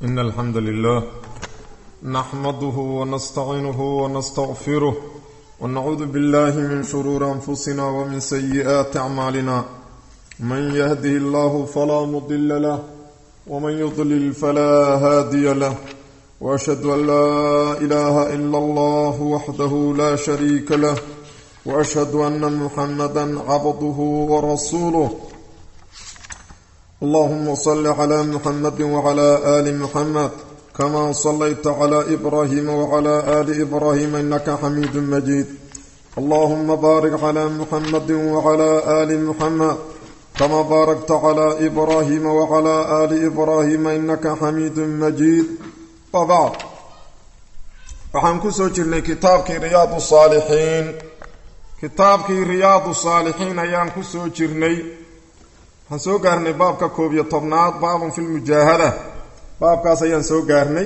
إن الحمد لله نحمده ونستعينه ونستغفره ونعوذ بالله من شرور أنفسنا ومن سيئات أعمالنا من يهده الله فلا مضل له ومن يضلل فلا هادي له وأشهد أن لا إله إلا الله وحده لا شريك له وأشهد أن محمدا عبده ورسوله اللهم صل على محمد وعلى آل محمد كما صليت على إبراهيم وعلى آل إبراهيم إنك حميد مجيد اللهم بارك على محمد وعلى آل محمد كما باركت على إبراهيم وعلى آل إبراهيم إنك حميد مجيد وبعد waxaan ku soo jirnay kitaabkii Riyaadus Saalihiin kitaabkii Riyaadus Saalihiin ayaan ku soo jirnay waxaan soo gaarnay baabka 11aad baabun fil mujaahada baabkaas ayaan soo gaarnay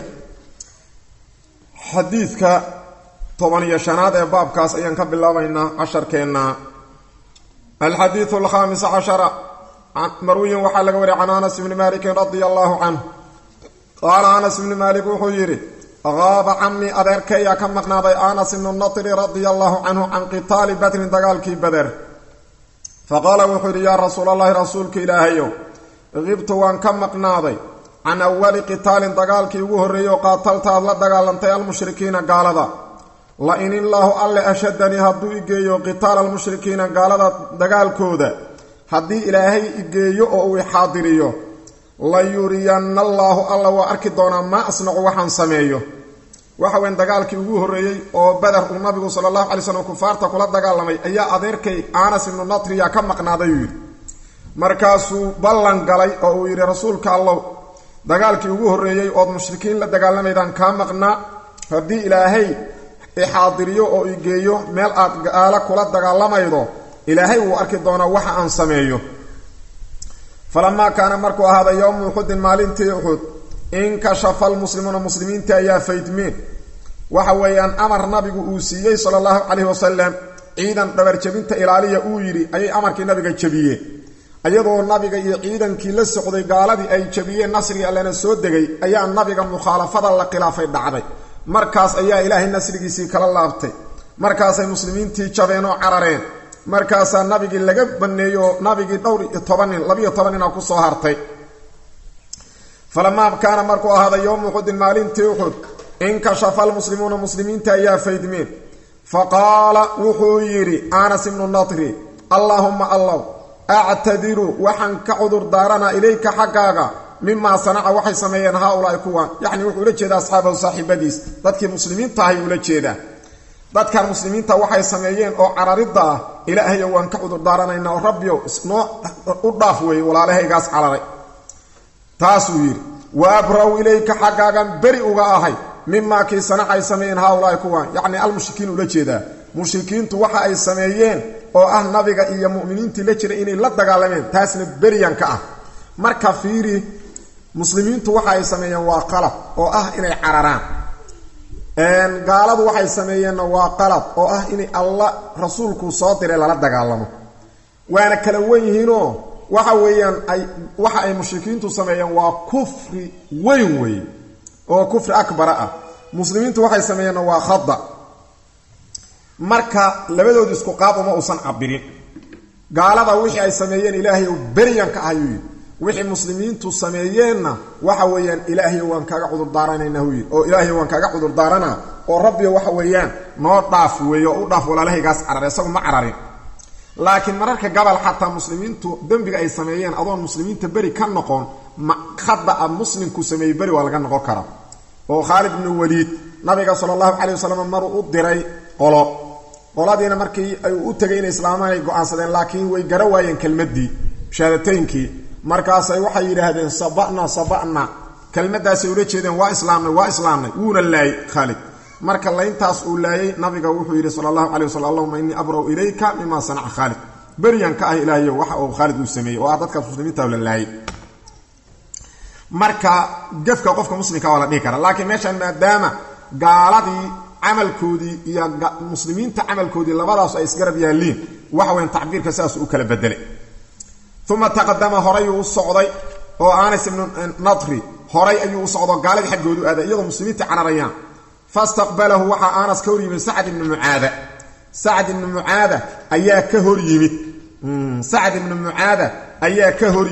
xadiidka 15aad ee baabkaas ayaan ka bilaabaynaa casharkeena الحديث الخامس عشر مروي وحال لغا وري عن انس بن مالك رضي الله عنه قال انس بن مالك وحيري غاب عمي أدركي كم مقناضي آنس بن النضر رضي الله عنه عن قتال بدر دقالكي بدر فقال وحيري يا رسول الله رسولك إلهيو غبت وان كم مقناضي عن أول قتال دقالكي وهريو قاتلت الله دقالنتي المشركين قال ذا لئن الله ألي أشدني هدو إيجيو قتال المشركين قال ذا دقالكو ذا هدي إلهي إيجيو أو حاضريو لا يرين الله الله وأركضنا ما أصنع وحن سميه وحوين دقالكي ugu horeeyay oo badar uu nabigu sallallahu alayhi wasallam kufaarta kula dagaalamay ayaa adeerkay Anas ibn Nadr ya ka maqnaaday markaasuu ballan galay oo uu yiri rasuulka Allah dagaalkii ugu horeeyay oo mushrikiin la dagaalamaydan ka maqnaa hadii ilaahay xaadiriyo oo igeeyo meel aad gaala kula dagaalamaydo ilaahay uu arki doona waxa aan sameeyo فلما كان مركو هذا يوم أحد مالنتي أحد انكشف المسلمون مسلمين تايا فيدمين وحويان أمر نبي أوسيي صلى الله عليه وسلم عيدا دبر جبنت إلالية أويري أي أمر كي نبي جبيه أيضا النبي عيدا كي لسقضي قالدي أي جبيه نصري ألنا سودغي أي النبي مخالفة لقلافة دعبي مركز أي إله النصري سيكال الله أبتي مركز المسلمين تي جبينو عرارين markaasa nabigi laga baneeyo nabigi dhowr 12 ku soo hartay falama kana markuu ahada yawm uhud maalintii uhud in kashafa almuslimuna muslimiinta ayaa faydmeen faqala wuxuu yiri Anas ibn Nadr Allahumma Allah a'tadiru waxan ka cudur daarana ilayka xaqaaga mimma sana'a waxay sameeyeen haulay kuwan yani wuxuu la jeedaa asxaabada saaxiibadiis dadkii muslimiinta ay ula jeedaa dadka muslimiinta waxay sameeyeen oo cararida ilaahay waan ka cudur daaranayna oo rabbiyo isnoo u dhaaf way walaalahaygaas cararay taasuu yiri wa abraw ilayka xaqaagan bari uga ahay mimma ki sanacay sameeyeen haulay kuwan yani al mushrikiin ula jeedaa mushrikiintu waxa ay sameeyeen oo ah nabiga iyo muuminiintii la jiray inay la dagaalameen taasna bariyan ka ah marka fiiri muslimiintu waxa ay sameeyeen waa qalad oo ah inay cararaan gaaladu waxay sameeyeen waa qalad oo ah in Allah rasuulku soo diray la dagaalamo waana kala weeyino waxa ay mushrikiintu sameeyeen waa kufri weyn oo kufri akbar ah muslimiintu waxay sameeyeen waa khada marka labadoodu isku qaab uma usan cabirin gaalada wixii ay sameeyeen ilaahay uu bariyan ka ahayo wixii muslimiintu sameeyeenna waxa weeyaan ilaahay waan kaaga cudur daaranaynaa oo ilaahay waan kaaga cudur daarana oo rabbi waxa weeyaan noo dhaaf weeyo u dhaaf walaalahaygaas cararay isagu ma cararin laakiin mararka gabal xataa muslimiintu dambiga ay sameeyeen adoon muslimiinta bari ka noqon khada muslimku sameeyay bari waa laga noqon kara oo Khalid ibn Walid nabiga sallallahu alayhi wasallam mar u diray qoladiina markii ay u tagay in islaamay go'aansadeen laakiin way garawaayeen kelmadii shahadataynkii markaas ay waxay yiraahdeen sabana kelmadaas ay ula jeedeen waa islaamnay wuuna laay Khalid marka layntaas uu laayay nabiga wuxuu yiri sallallahu alayhi wasallam Allahumma inni abra'u ilayka mimma sana'a Khalid bariyan ka ah ilaahay waxa uu Khalid uu sameeyay oo dadka muslimiinta la laayay marka gafka qofka muslimka wala dhigi kara laakiin meeshan maadaama gaaladii amalkoodii iyo muslimiinta amalkoodii labadaas ay isgarab yaaliin waxa weyn tacbiirka saas uu kala bedelay ثم تقدم هري الصعدي oo Anas ibn Nadri horay ayuu u socdo gaaladii xaggoodu aaday iyadoo muslimiinta cararayaan fastaqbalahu waxa Anas ka hor yimid Sa'd ibn Mu'aadha Sa'd ibn Mu'aadha ayaa ka hor yimid Sa'd ibn Mu'aadha ayaa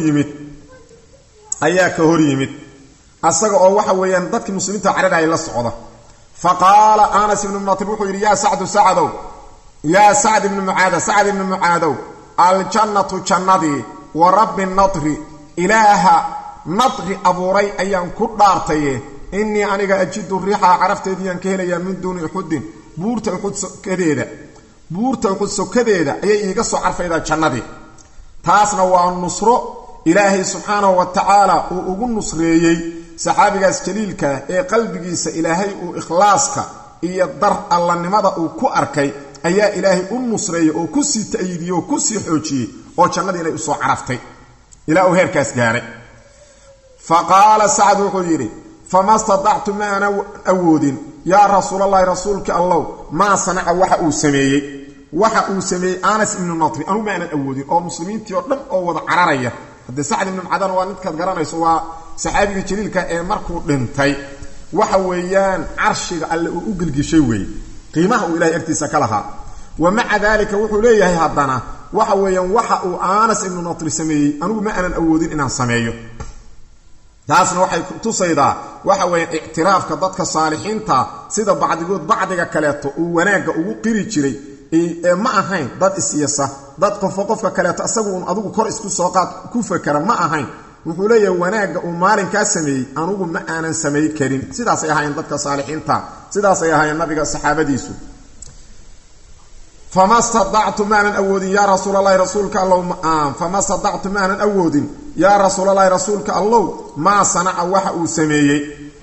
ka hor yimid asaga oo waxa weeyaan dadkii muslimiinta cararayay la socda faqala Anas ibn Nadr wuxuu yiri ya Sa'dow ya Sa'd ibn Mu'aadha al jannatu jannadi wa rabbi nadri ilaaha nadri abuuray ayaan ku dhaartay inni aniga ajidu riixa carafteediyaan ka helaya min duuni uxudin buurta uxud sokadeeda ayay iiga soo carfayda jannadi taasna waa nusro ilaahay subhanahu wa ta'ala uu ugu nusreeyay saxaabigaas jaliilka ee qalbigiisa ilaahay uu ikhlaaska iyo dar allanimada uu ku arkay ayaa ilaahay u nusreeyay oo ku sii taayidiyay oo ku sii xoojiyay oo jannadii inay u soo caraftay ilaa uu heerkaas gaaray faqala Sa'd wuxuu yiri famastada'tu ma ana awoodin ya rasuulallahi rasuulka allah ma sana'a waxa uu sameeyay Anas ibn Nadr anu ma ana awoodin oo muslimiintii oo dhan oo wada cararaya hada Sa'd ibn Mu'aadha waa mid ka garanayso waa saxaabiga jaliilka ee markuu dhintay waxa weeyaan arshiga alle uu u gilgishay weey qiimaha uu ilaahay agtiisa ka lahaa ومع ذلك wuxuu leeyahay hadana waxa weeyaan waxa uu Anas ibn Nadr sameeyay anigu ma aanan awoodin inaan sameeyo taasna waxay tusaydaa waxa weeyaan i'tiraafka dadka saalixiinta sida bacdiga kaleeto uu wanaaga ugu qiri jiray ee ma ahayn dad isiyasa dad qofka kaleeto asagu adigu kor isku soo qaad ku fakara ma ahayn wuxuu leeyahay wanaaga uu maalinka sameeyay anigu ma aanan sameey karin sidaas ay ahayn dadka saalixiinta sidaas ay ahayn nabiga saxaabadiisu فما استطعت ما أن أودين يا رسول الله رسولك الله فما استطعت ما أن أودين يا رسول الله رسولك الله ما صنع وحا سميي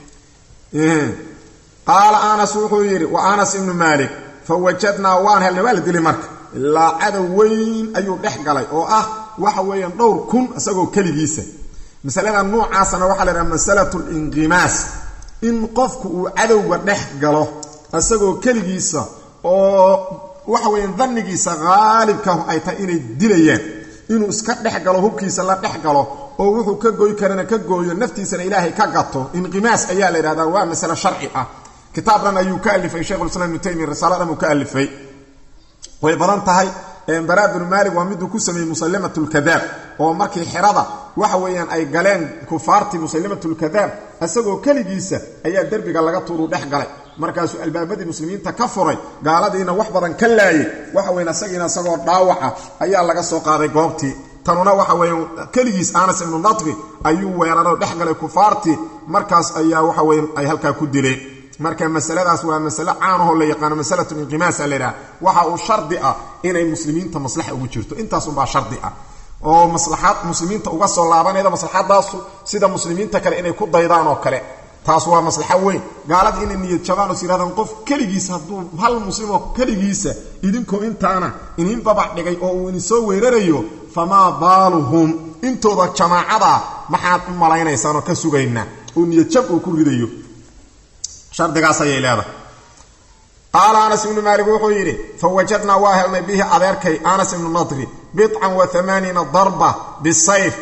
قال أنس وحيري وأنس ابن مالك فوجدنا وان هل والد لمرك لا عدوين أيو دحقلي أو waxa weeyaan dhowr kun asagoo kaligiisa misalada noocaasna waxa la yiraahdaa masalatul inqimaas in qofku uu cadowga dhex galo asagoo kaligiisa oo waxa weeyaan dhannigiisa qaalibka ay tahay inay dilayaan inuu iska dhex galo hubkiisa la dhex galo oo wuxuu ka gooy karana ka gooyo naftiisana ilaahay ka gato inqimaas ayaa la yiraahdaa waa masala sharci ah kitaabran ayuu ka alifay Sheikh al-Islam Ibn Taymiyyah risalada uu ka alifay way badan tahay Bara ibn Malik waa mid ku sameeyay Musallamatul Kadhab oo markii xirada waxa weeyaan ay galeen kufaarti Musallamatul Kadhab asagoo kaligiisa ayaa darbiga laga tuuru dhex galay markaas albaabadii muslimiinta ka furay gaaladiina wax badan ka laayay waxa weeyaan asagoo dhaawaca ayaa laga soo qaaday goobtii tanuna waxa weeyaan kaligiis Anas ibn Nadr ayuu weeraro dhex galay kufaarti markaas ayaa waxa weeyaan ay halka ku dileen marka masaladaas waa mas'ala caan oo la yaqaan masalatu inqimaas alira waxa uu shardi ah inay muslimiinta maslaxa ugu jirto intaas u baa shardi ah oo maslaxad muslimiinta uga soo laabanayda maslaxadaas sida muslimiinta kale inay ku daydaan oo kale taas waa maslaxa weyn gaalad in niyad jabaan oo siradan qof kaligiisa haduu hal muslimo kaligiisa idinko intaana inin babac dhigay oo uu soo weerarayo fama baaluhum intooda jamaacada maxaad u malaynaysan oo ka sugayna oo niyad jab uu ku ridayo shardigaas ayay leedahay قال أنس بن مالك وحيري فوجدنا واهلنا به أذيركي أنس بن نضر 80 ضربة بالسيف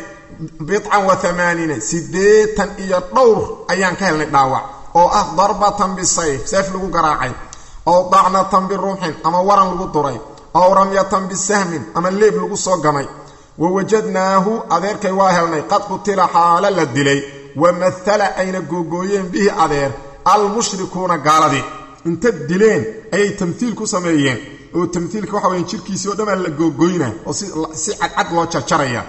80 سديتا إيا طور أيان كهلنا داوع أو ضربة بالسيف سيف لغو قراعي أو ضعنة بالرمح أما ورن لغو دري أو رمية بالسهم أما الليب لغو صوغمي ووجدناه أذيركي واهلنا قد قتل حالا للدلي ومثل أين قوقوين به أذير المشركون قالدي انت الدلين اي تمثيل كو سميين او تمثيلك waxa weyn jirkiisa oo dhamaan la googoyna oo si cad loo jarjaraya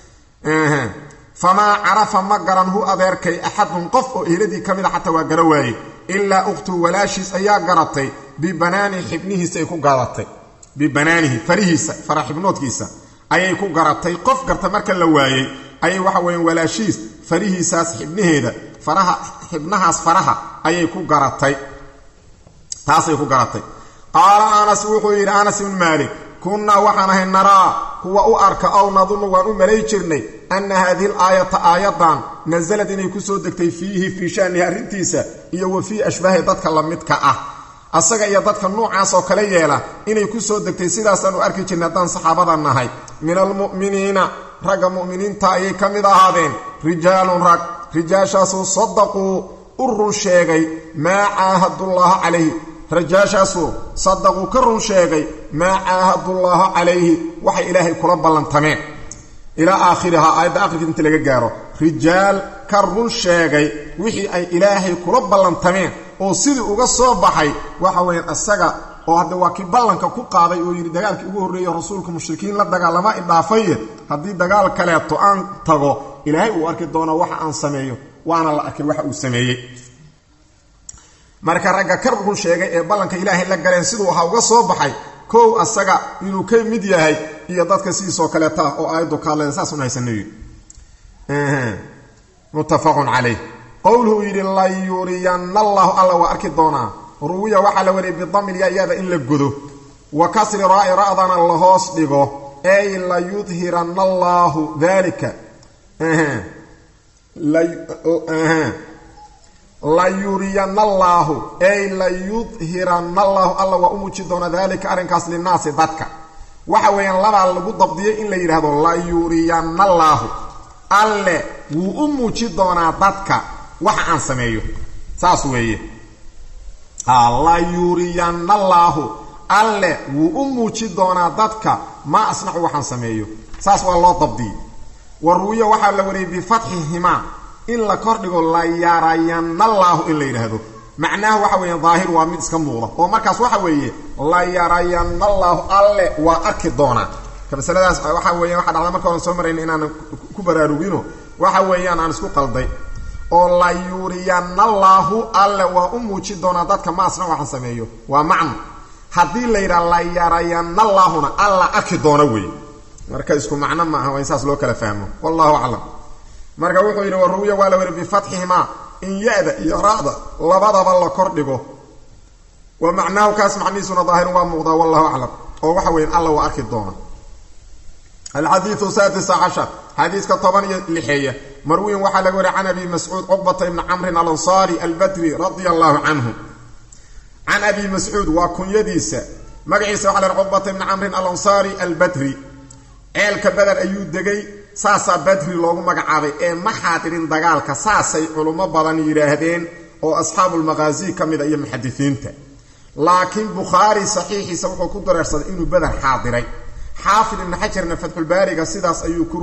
fama arafa magaranhu adeerkay ahadun qof oo eeladii kamid xataa waa garawaay illa ukhtu walaashis ayaa garatay bi banaani xibnihiisa ay ku gaadatay bi banaanihi farihiisa farah ibnoodkiisa ayay ku garatay qof garta marka la waayay ayay waxa weyn walaashis farihiisaas xibnaheeda faraha xibnahaas faraha ayay ku garatay taasay ku garatay qaala Anas wuxuu yiri Anas ibn Malik kunna waxana nara huwa u arka aw nadunnu wa umalay jirnay anna hadhihi al-ayata ayatan nazalat inay ku soo degtay fiihi fi shani arintiisa iyo wa fi ashbahi dadka la midka ah asaga iyo dadka noocaas oo kale yeela inay ku soo degtay sidaas aanu arki jirnay dan saxaabadan nahay min al-mu'minina raga mu'miniinta ay kamid ahaadeen rijaalun rag rijaashaasu sadaquu u run sheegay maa caahadullaaha calayhi rijaashaasu sadaquu ka run sheegay maa caahadullaaha calayhi waxay ilaahay kula ballantameen ilaa aakhirihaa aayadda aakhirkeed inta laga gaaro rijaal ka run sheegay wixii ay ilaahay kula ballantameen oo sidii uga soo baxay waxa weeyaan asaga oo hadda waa kii ballanka ku qaaday oo yidhi dagaalkii ugu horreeyey rasuulka mushrikiin la dagaalama idhaafaye haddii dagaal kaleeto aan tago ilaahay uu arki doono waxa aan sameeyo waana la arkay waxa uu sameeyey marka ragga ka run sheegay ee ballanka ilaahay la galeen siduu ahaa uga soo baxay kow asaga inuu ka mid yahay iyo dadka sidiisoo kaleeta ah oo aayaddu ka hadlayda saas un haysanayo muttafaqun calayh qowluhu yidhi la yuriyanna allahu alla waa arki doonaa ruwiya waxaa la wariyay bidamil ya-yada in la godo wa kasri raa'i ra'dana la hoos dhigo ay la yudhiranna allaahu dalika la yuriyanna allaahu ay la yudhiranna allaahu alla waa u muuji doonaa daalika arrinkaas linnaasi dadka waxa weeyaan labaa lagu dabdiyay in la yidhaahdo la yuriyanna allaahu alle wuu u muuji doonaa dadka waxa aan sameeyo saas weeye la yuriyanna allaahu alle wuu u muuji doonaa dadka maa asnacu waxaan sameeyo saas waa loo dabdiyey wa ruwiya waxaa la wariyay bifatxihimaa in la kordhigo la yarayanna allaahu in la yidhaahdo macnaha waxa weeye daahir waa mid iska muuqda oo markaas waxa weeye la yarayanna allaahu alle waa arki doonaa masaladaas waxa weeyaan waxa dhacda marka aan soo marayn inaan ku baraarugino waxa weeyaan aan isku qalday oo la yuriyanna allaahu alle waa u muuji doonaa dadka maasna waxaan sameeyo waa macno haddii la yidhaha la yarayanna allaahuna alla arki doona weeye marka isku macno ma aha waa in saas loo kala fahmo wallahu aclam marka wuxuu yidhi wa ruwiya waa la weri bifatxihimaa in ya-da iyo ra-da labadaba la kordhigo wa macnaahu kaas macnihiisuna daahirun waa muuqdaa wallahu aclam oo waxa weyan alla waa arki doona alxadiiu sadis cashar xadiiska 16 marwiyin waxaa laga wariya can abi mascuud cuqbata ibni camrin alansaari albadri radia allahu canhu can abi mascuud waa kunyadiisa magaciisa waxa la yidhaha cuqbata ibni camrin alansaari albadri ceelka beder ayuu degay saasaa badri loogu magacaabay ee ma xaadirin dagaalka saasay culummo badan yidhaahdeen oo asxaabulmaqaasi ka mida iyo muxadisiinta laakiin bukhaari saxiixiisa wuxuu ku dareersaday inuu beder xaadiray xaafid ibn xajarna fatxulbaariga sidaas ayuu ku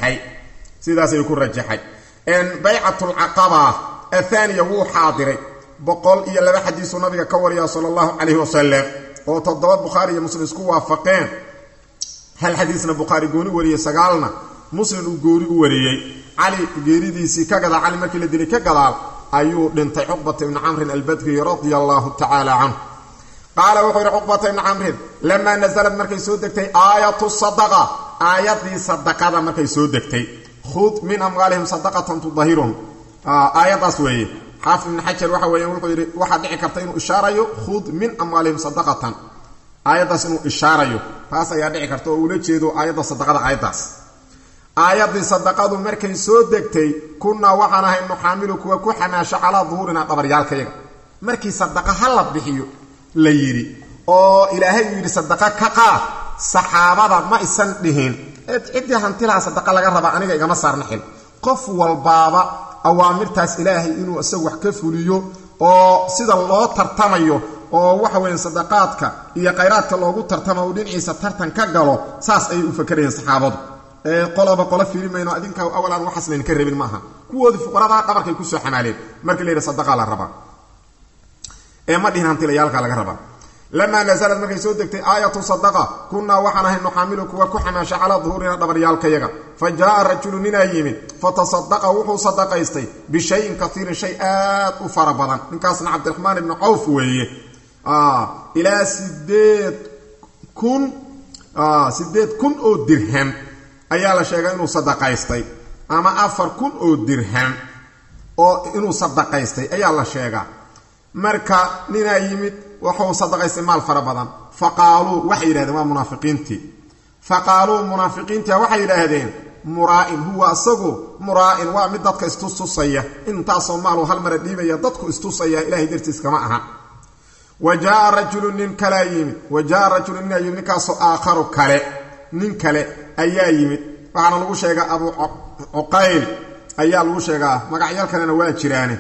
rajaxay baycatulcaqaba athaniya wuu xaadiray 102 xadiisuu nabiga ka wariya sala allahu calayhi wasalam oo 7 bukhaari iyo muslim isku waafaqeen hal xadiisna bukhaari gooni wariyey 9na muslim uu gooni u wariyey cali geeridiisii ka gadaal cali markii la dilay ka gadaal ayuu dhintay cuqbata ibni camrin albadri radia allahu tacaala canhu qaala wuxuu yidhi cuqbata ibni camrin lamaa nasalad markay soo degtay aayatu sadaqa aayadii sadaqada markay soo degtay khud min amwaalihim sadaqatan tudahiruhum aayadaas weeye xaafid ibni xajar waxa weeye wuxuu yidhi waxaa dhici karta inuu ishaarayo khud min amwaalihim sadaqatan aayaddaas inuu ishaarayo taas ayaa dhici karta oo ula jeedo aayadda sadaqada aayaddaas aayaddii sadaqadu markay soo degtay kunnaa waxaan ahay nuxaamilu kuwa ku xamaasho calaa duhuurinaa dhabaryaalkayaga markii sadaqa ha la bixiyo la yidhi oo ilaahay uu yidhi sadaqa ka qaad saxaabada ma isan dhihin ciddii hantilaha sadaqa laga rabaa aniga igama saarna xil qof walbaaba awaamirtaas ilaahay inuu isagu wax ka fuliyo oo sida loo tartamayo oo waxa weeye sadaqaadka iyo khayraadka loogu tartamo uu dhinaciisa tartan ka galo saas ayay u fakarayeen saxaabadu qolaba qolo fiirimayno adinka awalan waxaas layn ka rabin maaha kuwoodii fuqarada dhabarkay ku soo xamaaleen markii la yidhi sadaqa la rabaa ma dhihin hantilayaalka laga rabaa lamaa nasalad markay soo degtay aayatu sadaqa kunnaa waxaan ahay nuxaamilu kuwa ku xamaasha calaa duhuurina dhabaryaalkayaga fa jaaa rajulu ninaa yimid fatasadaqa wuxuu sadaqaystay bishayin kaiirin shay aad u fara badan ninkaasna cabdiraxmaan ibni cawf weeye ilaa 8,000 oo dirham ayaa la sheegay inuu sadaqaystay ama 4,000 oo dirham oo inuu sadaqaystay ayaa la sheegaa marka ninaa yimid wuxuu sadaqaystay maal fara badan faqaaluu waxay yidhahdeen waa munaafiqiintii faqaaluu munaafiqiintia waxay yidhaahdeen muraa'in huwa asagu muraa'in waa mid dadka istustusaya intaasoo maaluu hal mara dhiibaya dadku istusaya ilaahay dartiis kama aha wa jaaa rajulun nin kalaa yimid wa jaaa rajulun ninaa yimid ninkaasoo aakharu kale nin kale ayaa yimid waxaana lagu sheegaa abu cuqayl ayaa lagu sheegaa magacyal kalena waa jiraane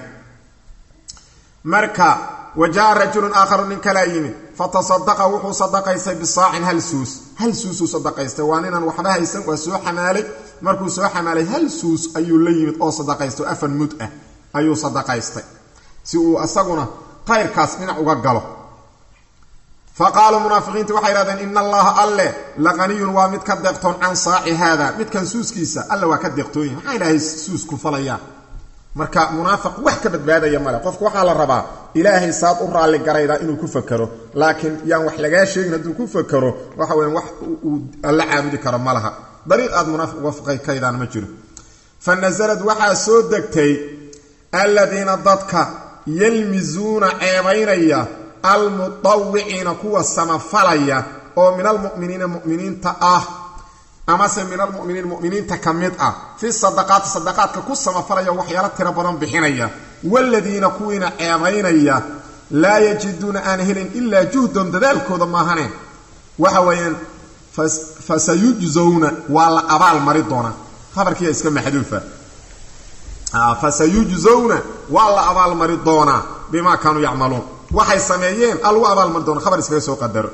marka wajaa rajulun aakharu nin kala yimid fatasadaqa wuxuu sadaqaystay bisaacin hal suus sadaqaystay waa ninaan waxba haysan waa soo xamaalay markuu soo xamaalay hal suus ayuu la yimid oo sadaqaystay afan mud ah ayuu sadaqaystay si uu asaguna qayrkaas dhinac uga galo faqaalu munaafiqiintu waxay yidhahdeen ina allaha alle laqaniyun waa mid ka deeqtoon can saaci haada midkan suuskiisa alle waa ka deeqtooyin maxaa ilaahay suusku falayaa marka munaafiq wax ka badbaadaya male qofku waxaa la rabaa ilaahay saad u raalli garayda inuu ku fakaro laakiin yaan wax lagaa sheegin hadduu ku fakaro waxa weyan wax uu alla caabudi karo ma laha dariiq aad munaafiq uga faqaykaydaan ma jiro fa nasalad waxaa soo degtay aladiina dadka yalmizuuna ceebaynaya almutawiciina kuwa samafalaya oo min almuminiina muminiinta ah amase min almuminiin muminiinta ka mid ah fi sadaqaati sadaqaadka ku samafalaya waxyaalo tiro badan bixinaya waladiina kuwiina ceebaynaya laa yajiduuna aan helin ilaa juhdan dadaalkooda maahaneen waxa weeyaan fasayujzawna waa la abaal mari doonaa khabarkiiya iska maxduufa fasayujzawna waa la abaal mari doonaa bimaa kaanuu yacmaluun waxay sameeyeen algu abaal mari doona khabar iskaga soo qadaro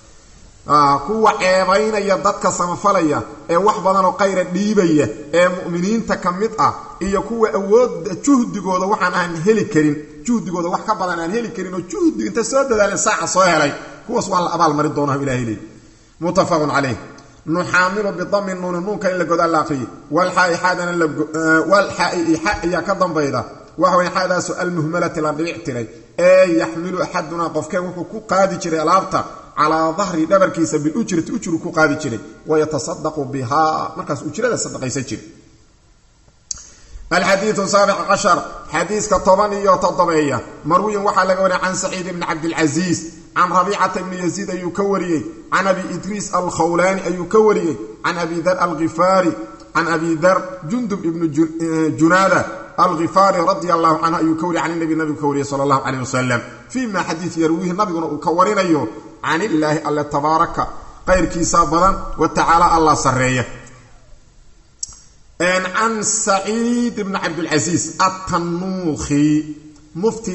kuwa ceebaynaya dadka samafalaya ee wax badan oo qayra dhiibaya ee mu'miniinta ka mid ah iyo kuwa awoodda juhdigooda waxaan aan heli karin juhdigooda wax ka badan aan heli karin oo juhdi inta soo dadaaleen saaca soo helay kuwaas waa la abaal mari doonaa ilaahay leey muttafaqun calayh nuxaamilu bidammi nuuni nuunka in la godaa la aqriyi walxaa'i xaadana walxaa'i ya ka dambayda waxa way xaadaasu almuhmalati la dhibic tiray ee yaxmilu axaduna qofkeen wuxuu ku qaadi jiray alaabta calaa dahri dhabarkiisa bilujrati ujru ku qaadi jiray wayatasadaqu bihaa markaas ujrada sadaqaysan jiray alxadiidu saabic cashar xadiiska 17 marwiyin waxaa laga wariyay can saciid ibni cabdilcasiis can rabiicata ibni yaziid ayuu ka wariyey can abi idriis alkhawlaani ayuu ka wariyey can abi dar alghifaari can abi dar jundub ibni junaada الغفاري رضي الله عنه يكوري عن النبي كوري صلى الله عليه وسلم فيما حديث يرويه النبي كورين أيه عن الله الله تبارك غير كيسابا وتعالى الله سرية عن سعيد بن عبد العزيز التنوخي مفتي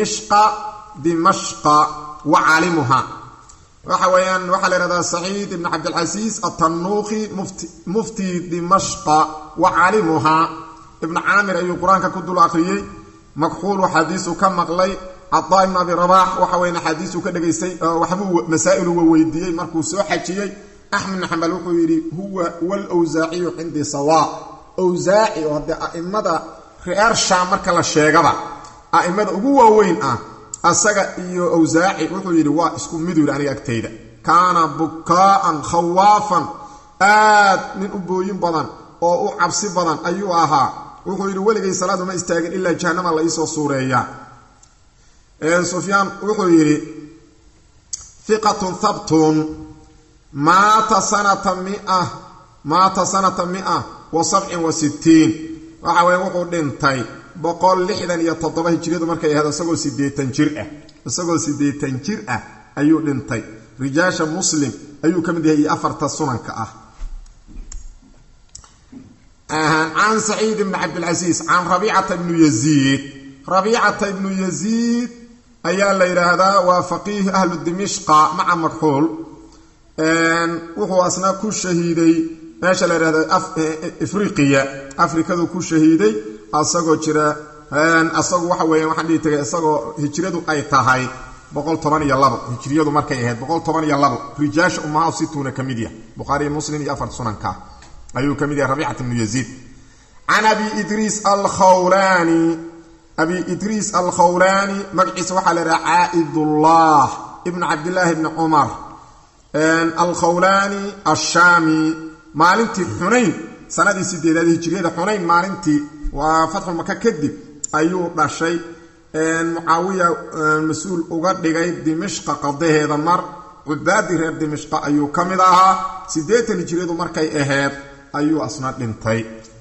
دمشق وعالمها وحويان وحل هذا سعيد بن عبد العزيز التنوخي مفتي دمشق وعالمها ابن عامر أي قرآن كدل أخريي مكحول حديثه كم مقلي عطاء بن أبي رباح وحوين حديثه كدغيسي وحبو مسائل وويديي مركو سو خجيي أحمد بن حنبل وحيري هو والأوزاعي عندي سواء أوزاعي وهذا أئمة خيار شام marka la sheegaba أئمة ugu waaweyn asaga iyo أوزاعي وحيري waa isku mid weey aniga agteyda kana bukaan khawafan min ubooyin badan oo u cabsi badan ayuu ahaa wuxuu yiri waligay salaad ma istaagin illa jahannama la isoo suureeya Sufyaan wuxuu yiri thiqatun thabtun maata sanata 167 waxa way wuxuu dhintay 167 hijriyadu markay ahayd asagoo 80 jir ah ayuu dhintay rijaasha muslim ayuu kamid yahay afarta sunanka عن سعيد بن عبد العزيز عن ربيعة بن يزيد أي الليلة هذا وفقيه أهل دمشق مع مكحول وهو أصنع كل شهيدي ماشى هذا أفريقيا ذو كل شهيدي أصغو جرا أصغو وحوي وحدي تجي أصغو هجريدو أي تهاي بقول 8 يلابو هجريدو مركي هاد بقول 8 يلابو رجاش أمها 60 كميديا بخاري مسلم يفرد سنن كا أيو كميديا ربيعة بن يزيد عن أبي إدريس الخولاني مقعس وحل عائد الله ابن عبد الله بن عمر الخولاني الشامي مالنتي حنين سنة سيدة هجرية حنين مالنتي وفتح المكة كدب أيو رشي معاوية مسؤول أغاد لغاية دمشق قضيه هذا مر عبادي غير دمشق أيو كمدها سيدة هجرية مركي إهاد أيو أصنع لنتي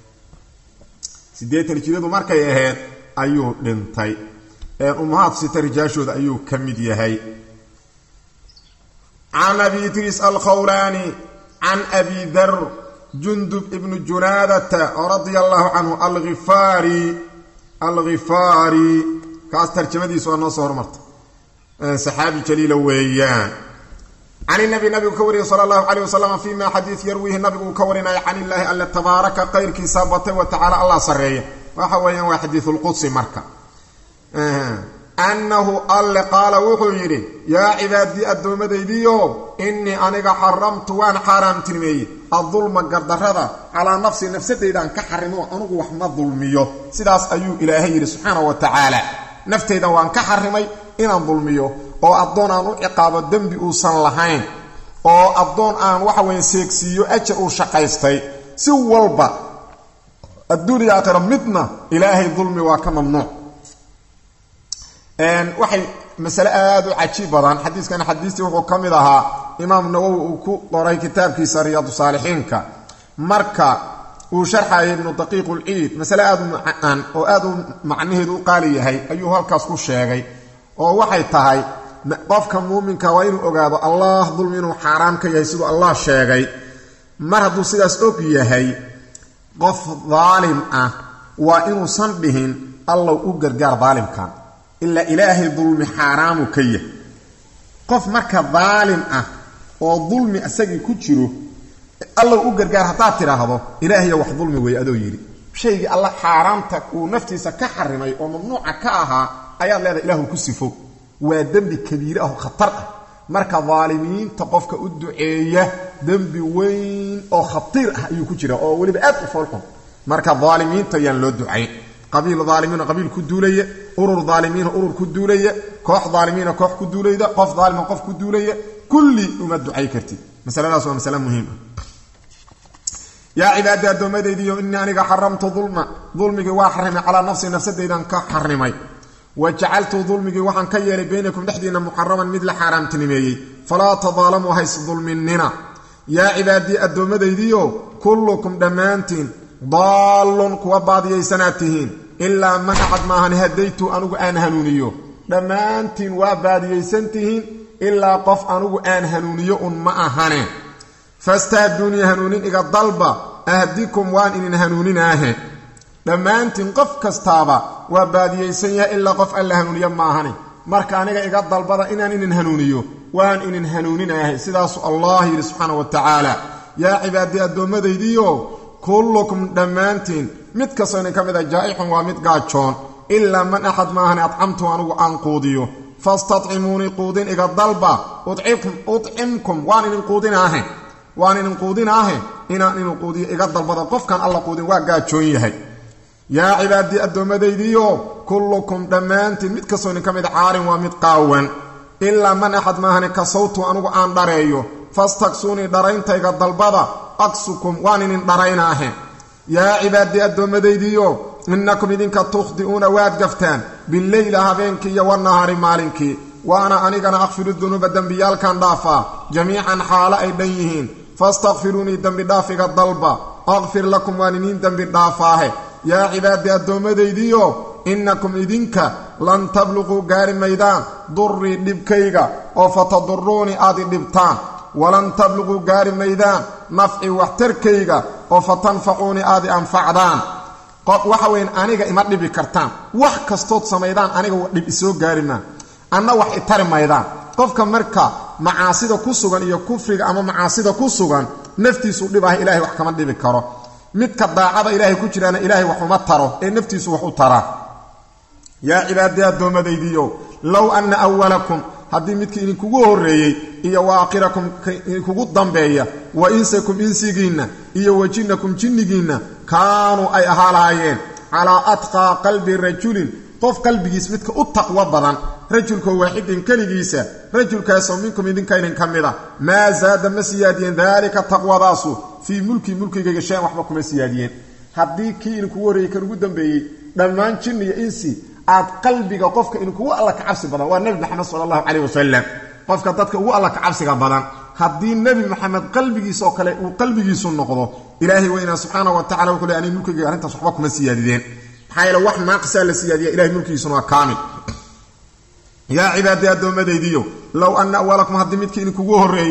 سيدة هجرية مركي إهاد أيو لنتي أمهات ستة رجاشود أيو كمديهي عن أبي إدريس الخولاني عن أبي ذر jundub ibnu junaadata radia allahu canhu alghifaari kaas tarjamadiisu waa noo soo hormarta saxaabi jaliila weeyaan can inabi nabigu ka wariyay sala allahu calayh wasalam fiima xadiid yarwiihi nabigu uu ka warinaya can illaahi alle tabaaraka qayrkiisa batay wa tacaala allah sarreeya waxa weeyaan waa xadiisulqudsi marka annahu alle qaala wuxuu yidhi yaa cibaadii addoommadaydiio innii aniga xaramtu waan xaaraamtinimeeyey adulma gardarrada calaa nafsi nafsadeydaan ka xarimo anugu wax ma dulmiyo sidaas ayuu ilaahay yidhi subxaanahu wa tacaala naftaydan waan ka xarimay inaan dulmiyo oo addoon aan u ciqaabo dembi uusan lahayn oo addoon aan waxa weeye seegsiiyo ajar uu shaqaystay si walba adduuniya aakhira midna ilaahay dulmi waa ka mamnuuc waxay masale aad u cajiib badan xadiiskan xadiistii wuxuu ka mid ahaa imaam nawowi uu ku qoray kitaabkiisa riyaadu saalixiinka marka uu sharxayay ibnu daqiiq ulciid masale aad u macaan oo aad u macnaheedu u qaali yahay ayuu halkaas ku sheegay oo waxay tahay qofka muuminka waa inuu ogaado allah dulmi inuu xaaraam ka yahay siduu allah sheegay mar hadduu sidaas og yahay qof daalim ah waa inuusan dhihin allow u gargaar daalimkan ilaa ilaahay dulmi xaaraamu ka yahay qof marka daalim ah oo dulmi isagii ku jiro allow u gargaar haddaad tidhaahdo ilaahayo wax dulmi weeye adoo yidhi shaygii alla xaaraamta uu naftiisa ka xarimay oo mamnuuca ka ahaa ayaad leedahay ilaahu ku sifo waa dembi kabiire ah oo khatar ah marka daalimiinta qofka u duceeya dembi weyn oo khatiir ah ayuu ku jira oo weliba aad u foolxun marka daalimiinta ayaan loo ducayn qabiil daalimiina qabiil ku duulaya urur daalimiina urur ku duulaya koox daalimiina koox ku duulayda qof daalima qof ku duulaya kulli uma ducay kartid masaladaas waa masale muhiim ah yaa cibaadii addoommadaydiiyo innii aniga xaramtu dulmigii waa xarimay calaa nafsi nafsadaydan ka xarimay wa jacaltu dulmigii waxaan ka yeelay baynakum dhexdiinna muxaraman mid la xaaraamtinimeeyey falaa tadaalamuu hays dulminina yaa cibaadii addoommadaydiiyo kullukum dhammaantiin daallun kuwa baadiyaysanaad tihiin ilaa man axad maahani hadaytu anugu aan hanuuniyo dhammaantiin waa baadiyaysan tihiin ilaa qof anugu aan hanuuniyo un ma ahane fastahduunii hanuunin iga dalba ahdikum waan inin hanuuninaahe dhammaantiin qof kastaaba waa baadiyaysan yahay ilaa qof alla hanuuniyo ma ahane marka aniga iga dalbada inaan inin hanuuniyo waan inin hanuuninaahe sidaasuu allah yidhi subxaana wa tacaala yaa cibaadii addoommadaydiio kullukum dhammaantiin mid kastoo idin ka mid a jaa'ixun waa mid gaajoon ilaa man axad maahane adcamtu anugu aan quudiyo fastadcimuunii quudin iga dalba udcimkum waan idin quudinaahe inaan inu quudiyo iga dalbada qofkan alla quudin waa gaajoon yahay yaa cibaadii addoommadaydiiyo kullukum dhammaantiin mid kastoo idin ka mid caarin waa mid qaawan ilaa man axad maahane kasawtu anugu aan dhareeyo fastaksuunii dharaynta iga dalbada aksukum waan inin dharaynaahe yaa cibaadii addoommadaydiiyo innakum idinka tukhdi'uuna waad gaftaan billeyla habeenkii iyo wannahaari maalinkii waana anigana akfiru dunuuba dembiyaalkan dhaafaa jamiican xaalo ay dhan yihiin fastakfiruunii dembi dhaaf iga dalba akfir lakum waan iniin dembi dhaafaahe yaa cibaadii addoommadaydiiyo innakum idinka lan tabluquu gaari maydaan durrii dhibkayga oo fatadurruunii aad i dhibtaan walan tabluquu gaari maydaan nafci waxtarkayga oo fatanfacuunii aad i anfacdaan waxa weyn aniga ima dhibi kartaan wax kastood samaydaan aniga dhib isoo gaari maa anna wax i tari maydaan qofka marka macaasida ku sugan iyo kufriga ama macaasida ku sugan naftiisu dhib ah ilaahay wax kama dhibi karo midka daacada ilaahay ku jiraana ilaahay wax uma taro ee naftiisu wax u tara yaa cibaadii addoommadaydiiyo low anna awalakum haddii midkii idinkugu horreeyey iyo wa aakhirakum idinkugu dambeeya wa insakum insigiinna iyo wa jinnakum jinnigiinna kaanuu ay ahaa lahaayeen calaa atqaa qalbi rajulin qof qalbigiis midka u taqwo badan rajulkoo waaxidin keligiisa rajulkaasoo minkum idinka idin ka mid a maa zaada ma siyaadiyeen daalika taqwadaasu fii mulkigayga shay-an waxba kuma siyaadiyeen haddii kii idinkugu horreeyey kan ugu dambeeyey dhammaan jinni iyo insi aad qalbiga qofka idinkugu alla ka cabsi badan waa nebi maxamed sala allahu calayh wasalam qofka dadka ugu alla ka cabsiga badan haddii nebi maxamed qalbigiisoo kale uu qalbigiisu noqdo ilaahay weynaa subxaana wa tacala wuxuu leey aniga mulkigayga arrintaas waxba kuma siyaadideen maxaa yeele wax naaqisaa la siyaadiya ilahay mulkigiisuna waa kaamil yaa cibaadii addoommadaydiiyo low anna awalakum haddii midkii idinkugu horreeyey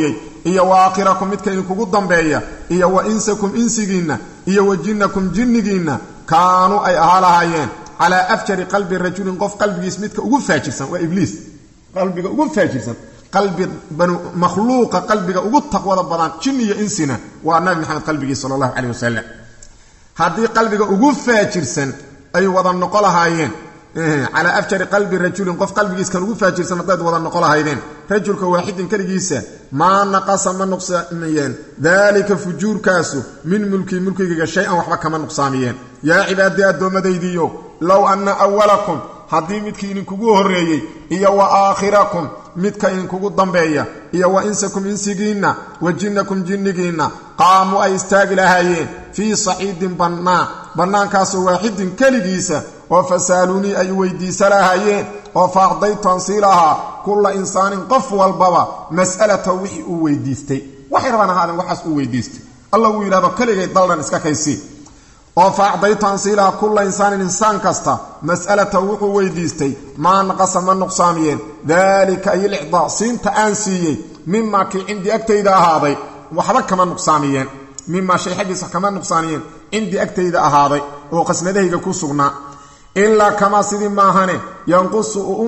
iyo wa aakhirakum midka idinkugu dambeeya iyo wa insakum insigiinna iyo wa jinnakum jinnigiinna kaanuu ay ahaa lahaayeen calaa afjari qalbi rajulin qof qalbigiis midka ugu faajirsan waa ibliis qalbiga ugu faajirsan qalbi banu makhluuqa qalbiga ugu taqwada badan jin iyo insina waa nabi maxamed qalbigiisa sallallahu alayhi wasallam haddii qalbiga ugu faajirsan ay wada noqo lahaayeen calaa afjari qalbi rajulin qof qalbigiis kan ugu faajirsan haddaad wada noqo lahaydeen rajulka waaxidin keligiisa maa naqasa ma nuqsaamiyeen daalika fujuurkaasu min mulkiyga shay-an waxba kama nuqsaamiyeen yaa cibaadii addoommadaydiiyo low anna awalakum haddii midkii idinkugu horreeyey iyo wa aakhirakum midka idinkugu dambeeya iyo wa insakum insigiinna wa jinnakum jinnigiinna qaamuu ay istaagi lahaayeen fii saciidin bannaankaasoo waaxidin keligiisa oo fasaaluunii ay weydiisa lahaayeen oo faaqdaytu aan sii lahaa kulla insaanin qof walbaba mas'alata wixii uu weydiistay waxay rabaan ahaadeen waxaas uu weydiistay alla wuu yidhahdo keligay daldhan iska kaysii oo faaqdaytu aan sii lahaa kulla insaanin insaan kasta mas'alata wuxuu weydiistay maa naqasa ma nuqsaamiyeen daalika ay ilicdaa siinta aan siiyey mimaa kii cindii agtayda ahaaday waxba kama nuqsaamiyeen mimaa shay xaggiisa kama nuqsaaniyeen cindii agtayda ahaaday oo qasnadahayga ku sugnaa ilaa kamaa sidii maahane yanqusu uu u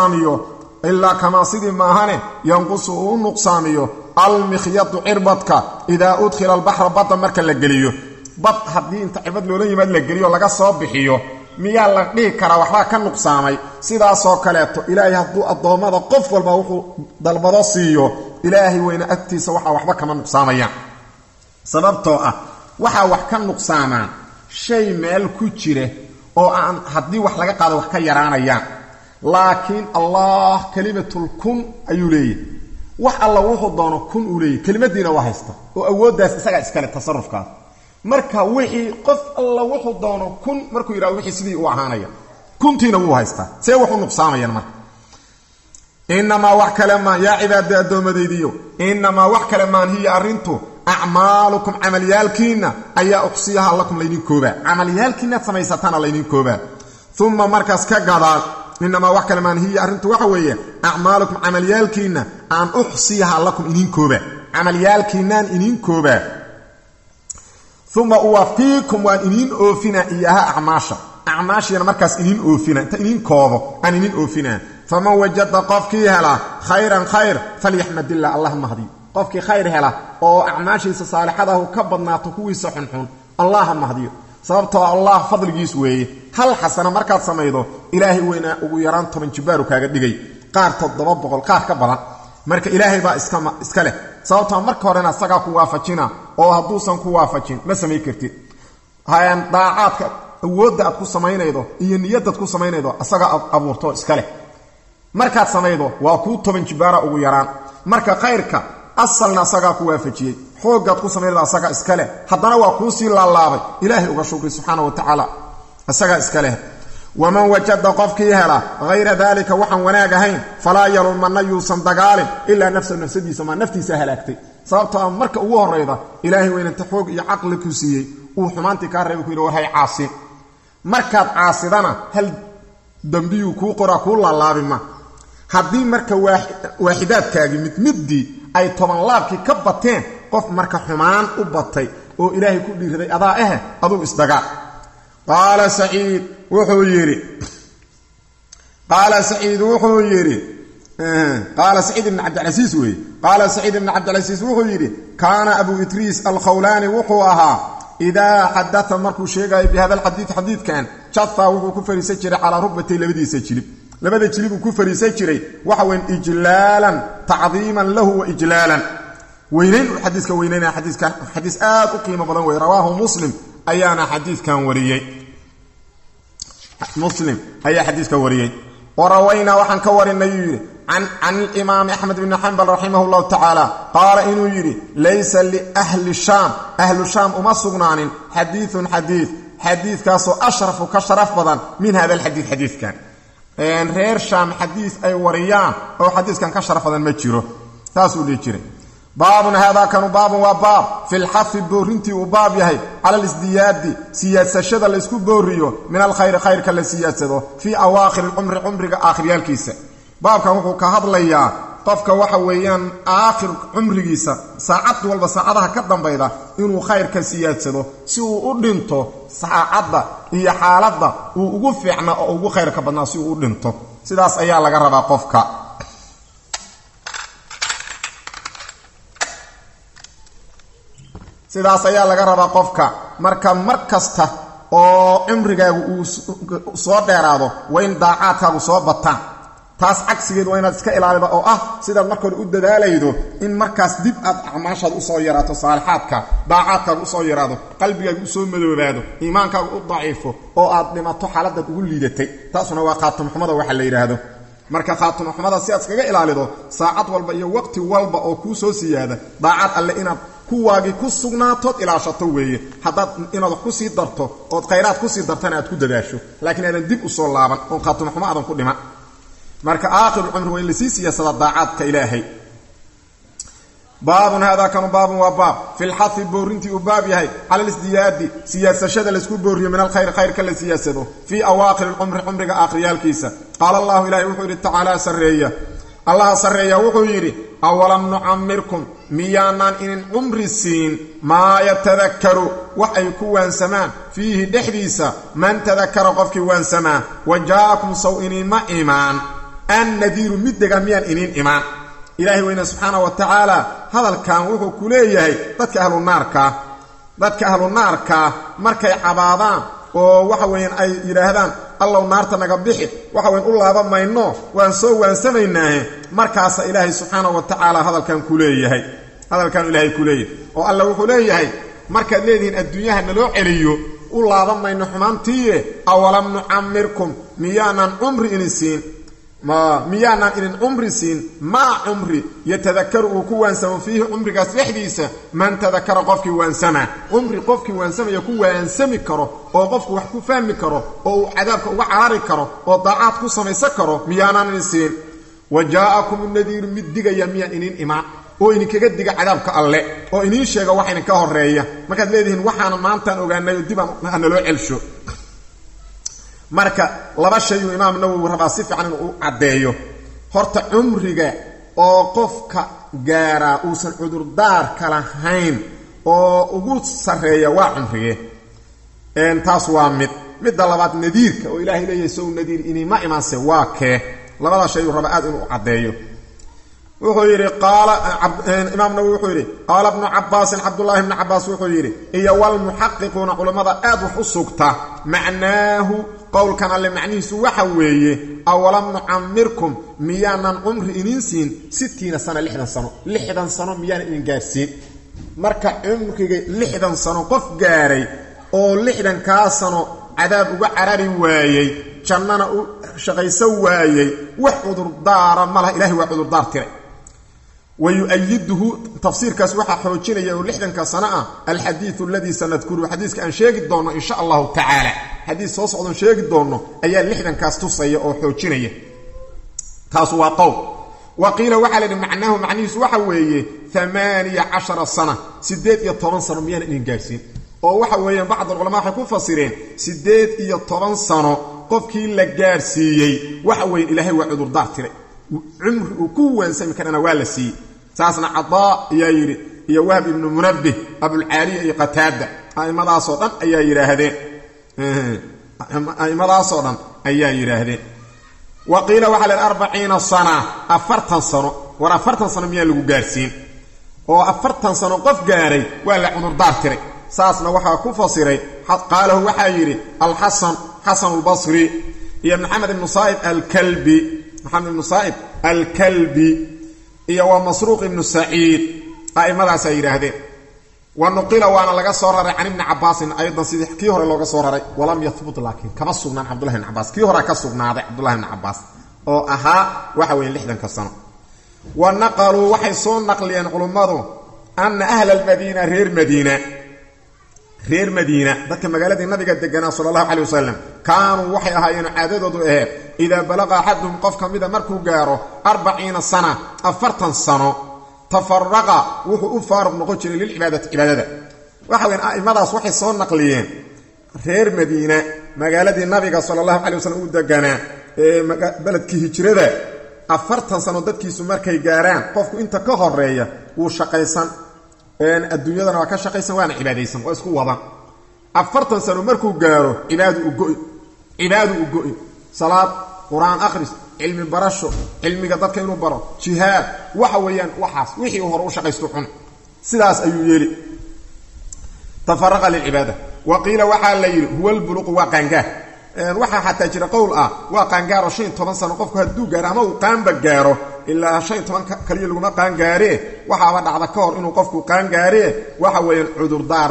nuqsaamiyo almikhyadu cirbadka idaa udkhila albaxra badda marka la geliyo bad haddii inta cirbad loola yimaad la geliyo laga soo bixiyo miyaa la dhihi karaa waxbaa ka nuqsaamay sidaasoo kaleeto ilaahay hadduu addoommada qof walba wuxuu dalbado siiyo ilaahay weyne agtiisa waxaa waxba kama nuqsaamayaan sababtoo ah waxaa wax ka nuqsaamaan shay meel ku jira oo aan haddii wax laga qaado wax ka yaraanayaan laakiin allah kalimatul kun ayuu leeyahay wax alla wuxuu doono kun uu leeyahay kelimadiina waa haysta oo awooddaas isagaa iskale tasarrufkaas marka wixii qof alla wuxuu doono kun markuu yidhahdo wixii sidii uu ahaanaya kuntiina wuu haystaa see wax u nuqsaamayaan marka innamaa wax kale maan yaa cibaadii addoommadaydiiyo innamaa wax kale maan hiya arrintu acmaalukum camalyaalkiinna ayaa uqsiyaha lakum laydin koobaa camalyaalkiinaad samaysataana laydin koobaa uma markaas ka gadaal inamaa wax kale maan hiya arrintu waxa weeye acmaalukum camalyaalkiinna aan uxsiyaha lakum idin koobaa camalyaalkiinaan idin koobaa uma uwafiikum waan idin oofinaa iyaha acmaashiina markaas idin oofina inta idin koobo aan idin oofinaa faman wajada qofkii hela khayran khayr falyaxmadillah allah mahdi qofkii khayr hela oo acmaashiisa saalixadahu ka badnaato kuwiisa xunxun allah mahdiyo sababtoo allah fadligiis weeye hal xasana markaad samaydo ilaahay weynaa ugu yaraan 10 jibaaru kaaga dhigay qaar 700 qaar ka badan marka ilaahay baa iska leh sababtoo marka horena asaga ku waafajina oo hadduusan ku waafajin ma samay kartid hayan daacadka awoodda aad ku samaynaydo iyo niyadda aad ku samaynaydo asaga abuurto iska leh markaad samaydo waa ku 10 jibaara ugu yaraan marka khayrka asalna asaga ku waafajiyay xoogaad ku sameeyay asaga iska leh haddana waa ku sii laalaabay ilaahay uga shukri subhanahu wa ta'ala asaga iska leh waman wajada qofkii hela ghayra dalika waxan wanaag ahayn falaa yalumanna yuusan dagaalin ilaa nafsadiisa ma naftiisa halaagtay sababtoo marka ugu horeyda ilaahay weynanta xoog iyo caqli ku siiyey uu xumaantii ka reebay ku yiri war hay caasi markaad caasidana hal dambiyu ku qora ku laalaabima haddii marka waaxidaadkaagi midii ay 10 laabkii ka bateen qof marka xumaan u batay oo ilaahay ku dhiiraday adaa aduu isdaga qaala saciid wuxuu yiri qaala saciid ibn abd al-aziz wey qaala saciid ibn abd al-aziz wuxuu yiri kaana abu idris al-khawlani wuxuu ahaa idaa hadatha markuu sheegay bi hada al-hadith kan chatta wuxuu ku fariisay jiray ala rubbatay labadiisa jilib labada jilib ku fariisay jiray waxa weyn ijlaalan ta'dhiman lahu wa ijlaalan weynayn xadiiska weynayna xadiis aad u qiimo badan way rawaahu muslim ayaana xadiiskan wariyay muslim ayaa xadiiska wariyay warawayna waxaan ka warinay عن الإمام أحمد بن حنبل رحمه الله تعالى قال إنه يري ليس لأهل الشام أهل الشام أمسقنان حديث كاسو أشرف كشرف بدن من هذا الحديث حديث كان غير شام حديث أي وريان أو حديث كان كشرف بدن مجيره تاسو لي جيري باب هذا كان باب وباب في الحث بورنتي وباب يحي على الازدياد سياسه الاسكو بوريو من الخير خير كلا سياسته في اواخر العمر عمرك اخر يالكيسه باب كان وحو كهدليا qofka waxa weeyaan aakhir cumrigiisa saacad walba saacadaha ka dambayda inuu khayrka siyaadsado si uu u dhinto saacadda iyo xaaladda uu ugu fiicna oo ugu khayrka badnaa si uu u dhinto sidaas ayaa laga rabaa qofka sidaas ayaa laga rabaa qofka marka markasta oo cumrigaagu uu soo dheeraado wayn daacaadkaagu soo bataan taas cagsigeed waa inaad iska ilaalido oo ah sidaad marka hore u dadaalaydo in markaas dib aad acmaashaad u soo yaraato saalixaadka daacaadkaagu u soo yaraado qalbigaagu u soo madoobaado iimaankaagu u daciifo oo aad dhimato xaaladaad ugu liidatay taasuna waa khaatimxumada waxa la yidhaahdo marka khaatimxumada si aad iskaga ilaalido saacad walba iyo waqti walba oo kuu soo siyaada daacad alle inaad kuwaagii ku sugnaatood ilaashato weeye haddaad inaad wax ku sii darto ood khayraad ku sii dartana aad ku dadaasho laakiin aadan dib u soo laaban oon khaatimxumo aadan ku dhiman marka aakhiru cumri waa in lasii siyaasada daacaadka ilaahay baabun haadaa kanu baabun waa baab fi lxafi boorintii uu baab yahay cala lisdiyaadi siyaasashada laysku booriyo min alkhayr khayrka la siyaasado fii awaakhiri lcumri cumriga aakhiriyaalkiisa qaala allahu ilaahay wuxuu yidhi tacaala sarreeya allaha sarreeya wuxuu yidhi awalam nucamirkum miyaanaan inin cumri siin maa yatadakaru wax ay ku waansamaan fiihi dhexdiisa man tadakara qofkii waansamaa wa jaa'akum saw iniinma imaan annadiiru middega miyaan iniin imaan ilaahay weyne subxaana wa tacaala hadalkan wuxuu ku leeyahay dadka ahlu naarkaa markay cabaadaan oo waxa weeyaan ay yidhaahdaan allow naarta naga bixi waxa weyn u laaba mayno waan soo waansamaynaahe markaasa ilaahay subxaana wa tacaala hadalkan ilaahay ku leeyahay oo alla wuxuu leeyahay markaad leedihiin adduunyaha naloo celiyo u laaba mayno xumaantiiye awalam nucamirkum miyaanan inin cumri siin maa cumri yatadakaru uu ku waansamo fiihi cumrigaas dhexdiisa man tadakara qofkii waansamaa cumri qofkii waansamaya ku waansami karo oo qofku wax ku fahmi karo oo uu cadaabka uga carari karo oo daacaad ku samaysan karo miyaanaan inin siin wa jaa'akum nadiiru mid digaya miyaan inin imaan oo idinkaga diga cadaabka alle oo iniin sheega wax idinka horeeya markaad leedihiin waxaana maantaan ogaanay oo dibaan naloo celsho marka laba shay uu imaam nawowi rabaa si fiican inuu u caddeeyo horta cumriga oo qofka gaaraa uusan cudurdaar ka lahayn oo ugu sarreeya waa cumrige taas waa midda labaad nadiirka oo ilaahay leeyahay sow nadiir inima imaanse waa kee labada shay uu rabaa aad inuu caddeeyo wuxuu yidhi imaam nawowi wuxuu yidhi qaala ibnu cabbaasin cabdullaahi ibnu cabbaas wuxuu yidhi iyo walmuxaqiquuna culammada aad wax u sugta macnaahu qowlkan alle macnihiisu waxa weeye awalam nucamirkum miyaanan cumri iniin siin 60 sana 60 sano miyaanan idin gaarsiin marka cumriga 60 sano qof gaaray oo 60kaa sano cadaab uga carari waayey jannana u shaqaysan waayey wax cudurdaara malaha ilaahay waa cudurdaar tiray ويؤيده تفسير كاس waxa xoojinaya oo 60 sano ah alhadith alladhi sanadkuru hadithka aan sheegi doono insha Allah ta'ala hadith soo socdo sheegi doono ayaa 60 kaas tusaya oo xoojinaya taas waa qowl waqila waxa la macnaahu macnihiisu waxa weeye 18 sana 18 sano miyaan in gaarsiin oo waxa weeyaan bacd ulama waxay ku fasireen 18 sano qofkii la gaarsiiyay waxa weyn ilaahay waa cudur daartiray عمر وكوان سمي كان والسي ساسنا عطاء يا يري يا وهب بن منبه ابو العالي قتاده اي مدا صدن ايا يراهدين اي مدا صدن ايا يراهدين وقيل وعلى 40 سنه 40 سنه ورا 40 سنه ميا لو غارسين او 40 سنه قف غاري ولا عمر دارتري ساسنا waxa ku fasiray qalahu waxa yiri al-Hasan al-Basri ya Muhammad ibn Sa'id al-Kalbi محمد بن صائب الكلبي iyo مسروق بن سعيد ايمدا سيراهدين ونقيل وانا لغا سو راري عن ابن عباس ايضا سيدي كي هore looga soo raray ولم يثبت لكن كما سغنان عبد الله بن عباس كي هore ka sugnaaday عبد الله بن عباس oo aha waxa weyn 60 sano ونقلوا waxay soo naqliyeen culimadu ان اهل المدينه reer Madiina dadka magaalada nabiga deganaa sallallahu alayhi wasallam kaanu waxay ahaayeen caadadoodu ida balaqa hadum qof kamida markuu gaaro 40 sana 40 sano tafarraqa wuxuu u faaruq noqon jiray lil ibadada waxa weyn aimadaas waxay soo naqliyeen reer Madiina magaalada nabiga sallallahu alayhi wasallam u deganaa baladkii hijrada 40 sano dadkiisu markay gaaraan qofku inta ka horeeya uu shaqaysan adduunyadana waa ka shaqaysan waana cibaadaysan waa isku wadan 40 sano markuu gaaro cibaadu u go'in salaad quraan akhris cilmi barasho cilmiga dadka inuu baro jihaad waxa weeyaan waxaas wixii hore u shaqaysto xun sidaas ayuu yeeli tafarraqa lil ibada wa qila waxa la yiri huwa al buluq wa qangaar waxa hatta jira qowl wa qangaar 15 sano qofku haduu gaaro ama uu qaanba gaaro ilaa 15 kaliya lagu ma qaangaare waxa dhacda ka hor inuu qofku qaangaare waxa weeyaan cudurdaar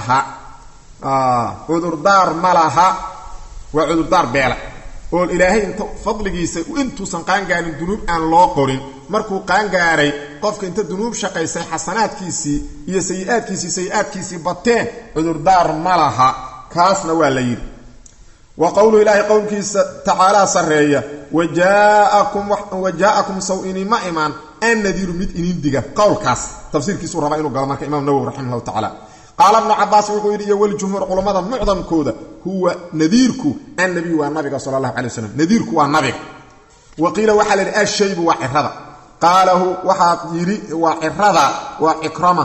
malaha wa cudurdaar beela oo ilaahay inta fadligiisa intuu san qaangaarin dunuub aan loo qorin markuu qaangaaray qofka inta dunuub shaqaysay xasanaadkiisi iyo sayi'aadkiisi bateen cudurdaar malaha kaasna waa la yiri wa qawlu ilaahi qawlkiisa ta'ala sareeya wajaakum saw'ini ma iman an nadiru mid inindiga qawlkaas tafsiirkiisu raba inuu galo marka imaam nawawi rahimahullahu ta'ala قال ابن عباس وقيل والجمهور علماء معظم كوده هو نذيرك النبي والنبي صلى الله عليه وسلم نذيرك والنبي وقيل وحل الشيب وعرضه قاله وحيري وعرضه وإكرمه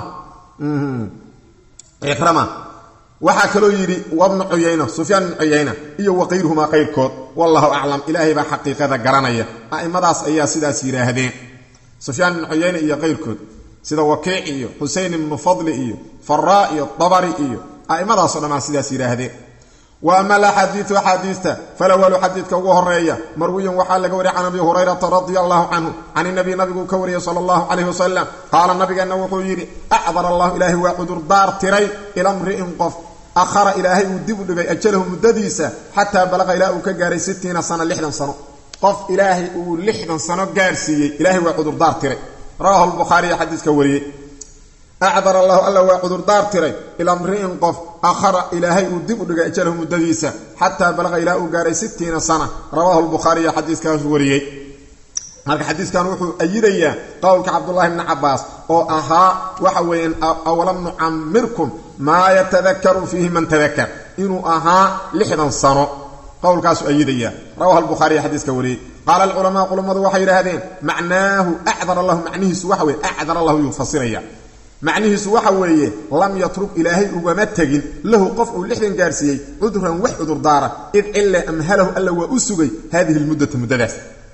إكرمه وحكلو يري وابن عيينة سفيان بن عيينة iyo وغيرهما غيركود والله اعلم الهي بحقيقه garanaya aimadaas ayaa sidaas yiraahdeen سفيان بن عيينة iyo غيركود sida Waqi'i iyo Husayn ibn Fadl iyo Farra iyo Tabari iyo aimadaas oo dhan sidaas yiraahdeen wa ama la haditha falawal hadithka ugu horeeya marwiyan waxa laga wariyay Nabi Hurayra radhiyallahu anhu an nabigu ka wariyay sallallahu alayhi wasallam qala nabigana wuxuu yiri a'dara Allah ilahi wa qudur dar tiray ila amri'in qaf akhara ilahi dib u dhigay ajalahu muddadiisa hatta balaqa ila uu ka gaaray 60 sano 60 sano qof ilahi uu 60 sano gaarsiiyay ilahi wa qudur dar tiray رواه البخاري حديث كوري أعذر الله ألا وقدر دار تري إلى امرئ قف آخر إلهي ودب دغ اجله مدديسا حتى بلغ إلى غاري 60 سنة رواه البخاري حديث كوري هذا حديث كان وحو أيديا قولك عبد الله بن عباس أو أها وحوين أولم نعمركم ما يتذكر فيه من تذكر إنه أها 60 سنة قول كاسو أيديا رواه البخاري حديث كوري قال العلماء قلوا وحي هذين معناه أعذر الله معنيه سوحوي أعذر الله يفسريا معنيه سوحوي لم يترك إلهي ومتجن له قف لحن جارسي عذرا وحذر داره إذ إلا أمهله ألا وأسجي هذه المدة المدرس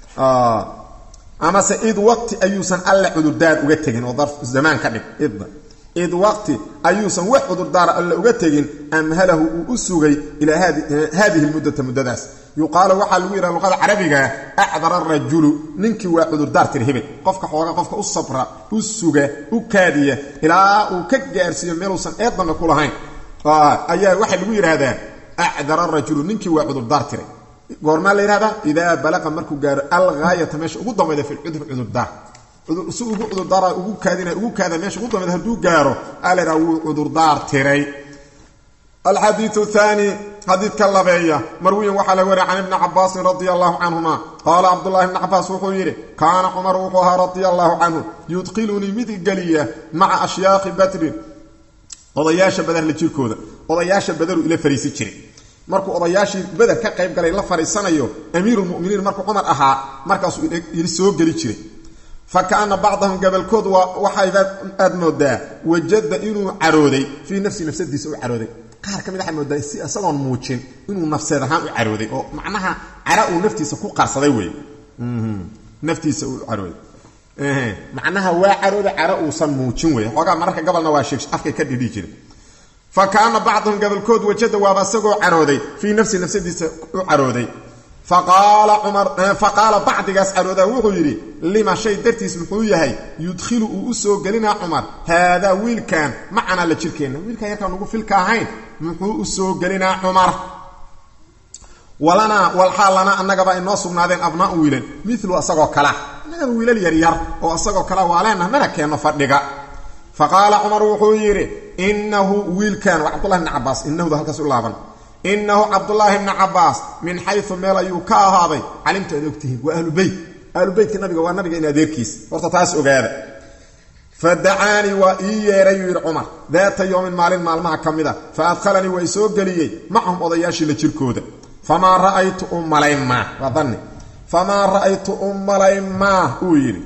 أما سيد وقت أيوسن ألا عذر دار وجتجن وظرف الزمان كذب إذ وقت أيوسن وحذر دار ألا وجتجن أمهله وأسجي إلى هذه المدة المدرس يقال وحال ويرا لغه عربيه اعذر الرجل ننكي وعذر دار ترهبه قفك خوغا قفك الصبر السوغه وكاديه الى وكغارسيه ميلوسن ايدنا كلهين ايا waxa lagu yiraahdaa اعذر الرجل ننكي وعذر دار تري غورما لا يراهدا اذا بلغ markuu gaaro alghaya tamesh ugu dambeeyay fil udhur dar udhur dar ugu kaada meesh ugu dambeeyay haduu gaaro alera udhur dar tiray الحديث الثاني حديث كلابية مروي وحل ورع عن ابن عباس رضي الله عنهما قال عبد الله بن عباس وحيره كان عمر وقها رضي الله عنه يدخلني مثل قلية مع أشياخ بدر وضياش بدر لتيركودا وضياش بدر إلى فريس الشري markuu odayaashii badar ka qayb galay la fariisanayo amiirul mu'miniin markuu Umar ahaa markaas uu soo gali jiray فكان بعضهم قبل كود وحيبات أدمودا وجد إنه عرودي في نفسه دي سوء عرودي قار كم يدحى مودا أصلاً موتشين إنه نفسه هم عرودي أو معناها عراء نفتي سكو قرص ذوي نفتي سوء عرودي معناها وعرودي عراء وصن موتشين وي وقع مرة قبل نواشيش أفكي كدي دي كده فكان بعضهم قبل كود وجد وابسقو عرودي في نفسه دي سوء عرودي فقال عمر فقال بعض جاس عروده وغيري لما شيء درتيس محويهي يدخل وسو غلينا عمر هذا ويل كان معنا لجيركينا ويل كان يركان نغو فيلكاهين محو سو غلينا عمر ولنا والحال لنا انغا با انو سغنادين ابناء ويلن مثل اسغو كلا انغا ويلل يريار او اسغو كلا والنا منا كانو فدغا فقال عمر وغيري انه ويل كان وعبد الله بن عباس انه ذا هلكاس لابن إنه عبد الله بن عباس من حيث ميلا يوكا هذا علمت أدوكته وأهل البيت النبي والنبي إن أديركيس ورتتاس أغادا فدعاني وإيا ريوير عمر ذات يوم مال مع كمدا فأدخلني ويسوق لي معهم أضياشي لتركودا فما رأيت أمالين ما وظني famaa ra'aytu ummalaymaa uu yidhi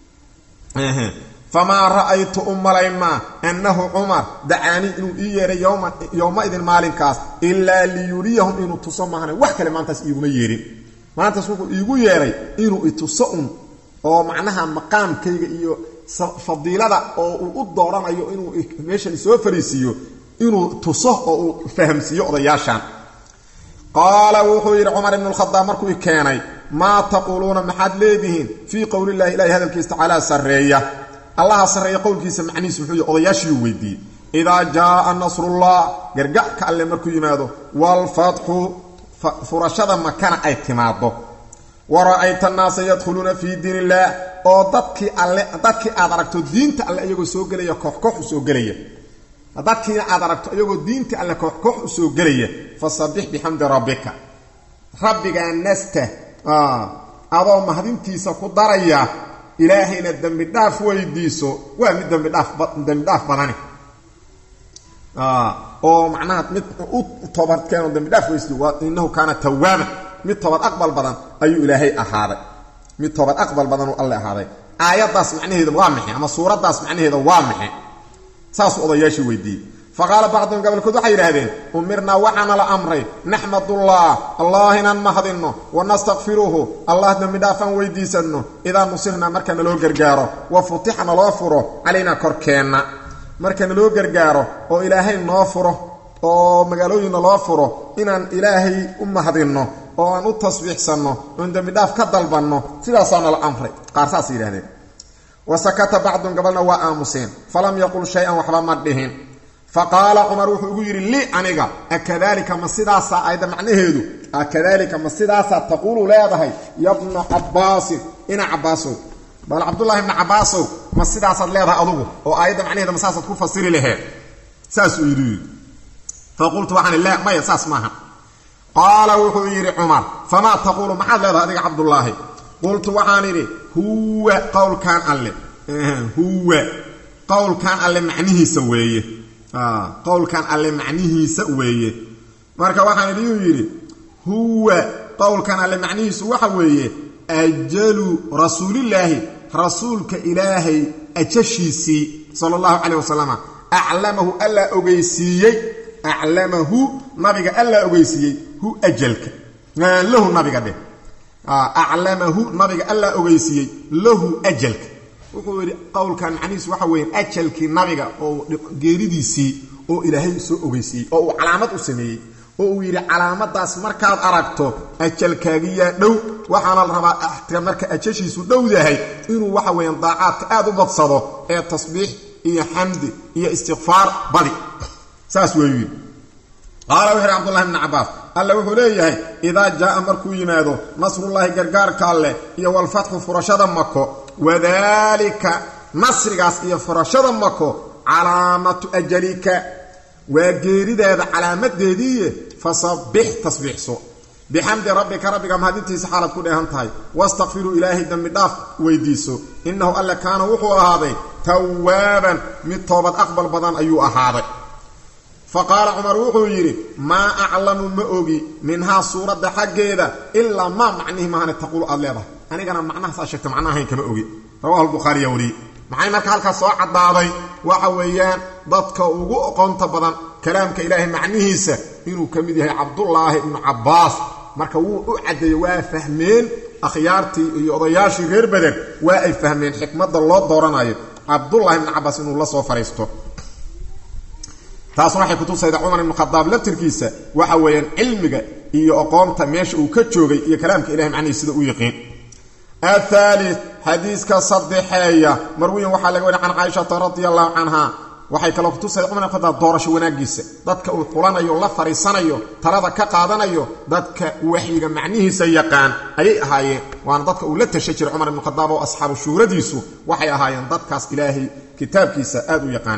famaa ra'aytu ummalaymaa annahu cumar dacaanii inuu ii yeehay yowma-idin maalinkaas ilaa liyuriyahum inuu tuso maahane wax kale maantaas iiguma yeehin maantaas wuxuu iigu yeedhay inuu ituso un oo macnaha maqaamkayga iyo fadiilada oo uu u dooranayo inuu meeshan soo fariisiiyo inuu tuso oo uu fahamsiiyo odayaashan qaala wuxuu yidhi cumar ibn al-khadaab markuu i keenay maa taquuluuna maxaad leedihiin fii qowlillahi ilaahi hadalkiisa tacaalaa sarreeya allaha sarreeya qowlkiisa macnihiisu muxuu yihi odayaashiiyuu weydiiyey idaa jaaa nasrullah gargacka alle markuu yimaado waalfatxu furashada makana ay timaado wa ra'ayta annaasa yadkhuluuna fii diin illaah oo dadkii aad aragto diinta alle iyagoo soo gelaya koox u soo gelaya dadkii aad aragto iyagoo diinta alle koox u soo gelaya fasabbix bixamdi rabbika rabbigaa nasta adoo mahadintiisa ku daraya ilaahayna dembi dhaaf weydiiso waa mid dembi dhaaf badani oo macnaha mid u toobadkeeno dembi dhaaf weydiiso waa innahu kaana tawaaban mid toobad aqbal badan ayuu ilaahay ahaaday mid toobad aqbal badan uu alle ahaaday aayadaas macnaheedu waa maxay ama suuradaas macnaheedu waa maxay saas odayaashii weydiiyey faqaala bacduhum gabalkood waxay yidhaahdeen umirnaa waxaana la amray naxmadullah allah inaan mahadinno wanastakfiruhu allah dembi dhaafaan weydiisanno idaa nusirnaa marka naloo gargaaro wa futixa naloo furo calaynaa korkeenna marka naloo gargaaro oo ilaahay noo furo oo magaalooyin naloo furo inaan ilaahay u mahadinno oo aan u tasbiixsanno oon dembi dhaaf ka dalbanno sidaasaana la amray qaar saas yidhahdeen wasakata bacduhum gabalna waa aamuseen falam yaqul shay-an waxba ma dhihin faqaala cumar wuxuu ugu yidhi lii aniga akadalika ma sidaasaa ayda macnaheedu akadalika ma sidaasaa taquulu leedahay yabna cabbaasin ina cabbaasow bal cabdullahi ibna cabbaasow ma sidaasaad leedahay adugu oo aayadda macnaheeda ma saasaad ku fasiri laheed saasuu yidhi faqultu waxaan la maya saas maaha qaala wuxuu yidhi cumar famaa taquulu maxaad leedahay adiga cabdullaahi qultu waxaan idhi huwa qowlkaan alle huwa qowlkaan alle macnihiisa weeye qowlkan alle macnihiisa weeye marka waxaan idin yidhi huwa qowlkan alle macnihiisu waxa weeye ajalu rasuulillaahi rasuulka ilaahay ajashiisii sala allahu calayh wasalam aclamahu allaa ogeysiiyey aclamahu nabiga allaa ogeysiiyey hu ajalka lahu nabiga dheh aclamahu nabiga allaa ogeysiiyey lahu ajalka wuxuu yidhi qowlkan macnihiisu waxa weeye ajalkii nabiga oo geeridiisii oo ilaahay soo ogeysiiyey oo uu calaamad u sameeyey oo uu yidhi calaamadaas markaad aragto ajalkaagiyaa dhow waxaana la rabaa marka ajashiisu dhow yahay inuu waxa weeyaan daacaadka aad u badsado ee tasbiix iyo xamdi iyo istikfaar badi saas weeyuu yidhi qaala wuxuu yidhi cabdullahi ibni cabbaas alle wuxuu leeyahay idaa jaaa markuu yimaado nasrullaahi gargaarka alleh iyo walfatxu furashada mako wadaalika nasrigaas iyo furashada mako calaamatu ajalika waa geerideeda calaamadeediiye fasabbix tasbiixso bixamdi rabbika rabbiga mahadintiisa xaalad ku dheehan tahay wastakfiruu ilaahay dembi dhaaf weydiiso innahu alle kaana wuxuu ahaaday tawaaban mid toobad aqbal badan ayuu ahaaday faqaala cumar wuxuu yidhi maa aclamu ma ogi minhaa suuradda xaggeeda ilaa maa macnihi maahane taquulu aad leedahay anigana macnahaasaa sheegta macnahayn kama ogi rawahu albukhaariya wariyey maxay marka halkaas soo caddaaday waxa weeyaan dadka ugu oqoonta badan kalaamka ilaahay macnihiisa inuu ka mid yahay cabdullaahi ibnu cabbaas marka wuu u caddeeyey waa fahmeen akhyaartii iyo odayaashii reer beder waa ay fahmeen xikmadda loo dooranayo cabdullaahi ibnu cabbaas inuu la soo fariisto taasna waxay kutusayda cumar ibnu khadaab laftirkiisa waxa weeyaan cilmiga iyo aqoonta meesha uu ka joogay iyo kalaamka ilahay macnihiisa sida u yaqiin الثالث حديث كصدحية مروي وحا لغا وري عن عائشة رضي الله عنها waxay kala ku tusay cumar qada doorasho wanaagiisa dadka uu xulanayo la fariisanayo talada ka qaadanayo dadka waxiga macnihiisa yaqaan ayay ahaayeen waan dadka uu la tashay Umar ibn Khattab oo asxaabu shuuradiisu waxay ahaayeen dadkaas ilaahi kitaabkiisa aad u yaqaan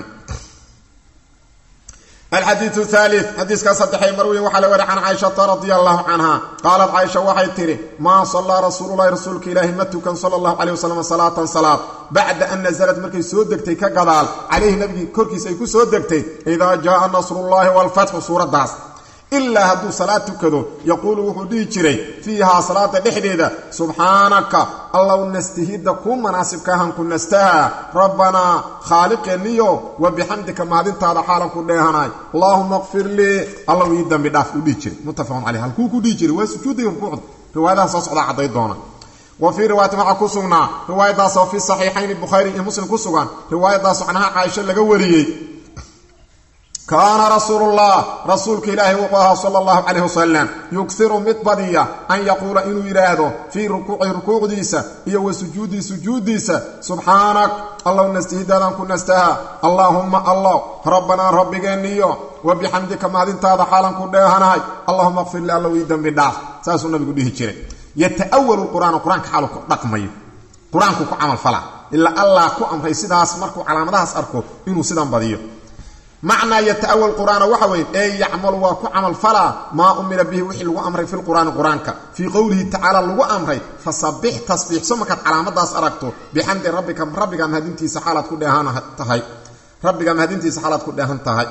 الحديث الثالث حديث كصدحي مروي وحلا وري عن عائشة رضي الله عنها قالت عائشة وحي تري ما صلى رسول الله رسولك إلهي متك صلى الله عليه وسلم صلاة بعد أن نزلت مركي سودكتي كقضال عليه نبي كركي سيكو سودكتي إذا جاء نصر الله والفتح سورة داس إلا هدو صلاة كدو يقول وحدي جري فيها صلاة دحديدة سبحانك الله نستهيد كون مناسبك هنكون نستها ربنا خالق النيو وبحمدك ما دين تادا حالا كنهاي اللهم اغفر لي الله يدن بداف ودي جري متفق عليه هل كوكو دي جري وسجود يركوع رواية صصعد عدي دونا وفي رواية مع كسونا رواية داسو في الصحيحين البخاري ومسلم كسوغان رواية داسو عنها عائشة لغوريي كان رسول الله رسولك إلهي وقاها صلى الله عليه وسلم يكثر متبدية أن يقول إنه إراده في ركوع ديسة إيو سجود ديسة سبحانك الله نستهدادا كن نستها اللهم الله ربنا ربك النيو وبحمدك ما دين تاذا حالا كن ديهاناي اللهم اغفر لي الله ويدن بالداف ساسو النبي قد يهجره يتأول القرآن كحالك رقمي قرآن كو عمل فلا إلا الله كو أمري سيداس مركو على مداس أركو إنه سيدان بديو معنى يتأول القرآن وحوين أي يعمل وكو عمل فلا ما أمر به وحي لغو أمري في القرآن قرآنك في قوله تعالى لغو أمري فصبح تصبيح سمكت على مداس أركتو بحمد ربك مهدينتي سحالة كدهان تهي ربك مهدينتي سحالة كدهان تهي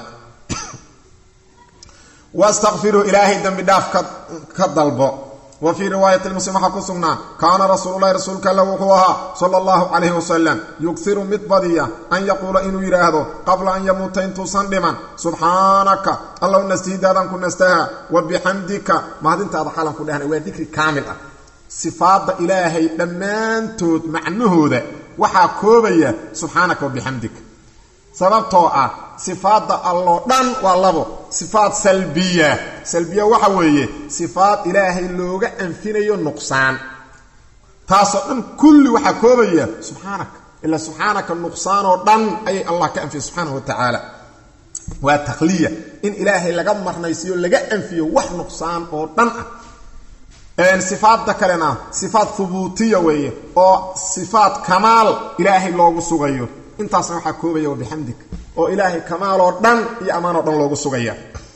واستغفروا إلهي دم بداف كالضلبو وفي رواية المسلم حقصنا كان رسول الله رسولك لوقوها صلى الله عليه وسلم يكثر متبدية أن يقول إنه يراهدو قبل أن يموت انتو صندما سبحانك الله نستهدادا كن نستها وبحمدك ما هذا انت هذا حالا كلها هو ذكر كامل صفات إلهي لما انتوت معنه ذا وحا كوبية سبحانك وبحمدك سببتو صفات الله دان والله صفات سلبية وحوية صفات إلهي اللوغة أنفينيو النقصان تاسو كل وحكوبية سبحانك إلا سبحانك النقصان ودان أي الله كأنفي سبحانه وتعالى والتخلية إن إلهي لغا مرنيسيو لغا أنفيو وح نقصان ودان ان صفات ذكرنا صفات ثبوتية ويه أو صفات كمال إلهي اللوغة سغيو انت صنع كوبية وبحمدك او الهي كمال ودن يا امان ودن لوغو سغيا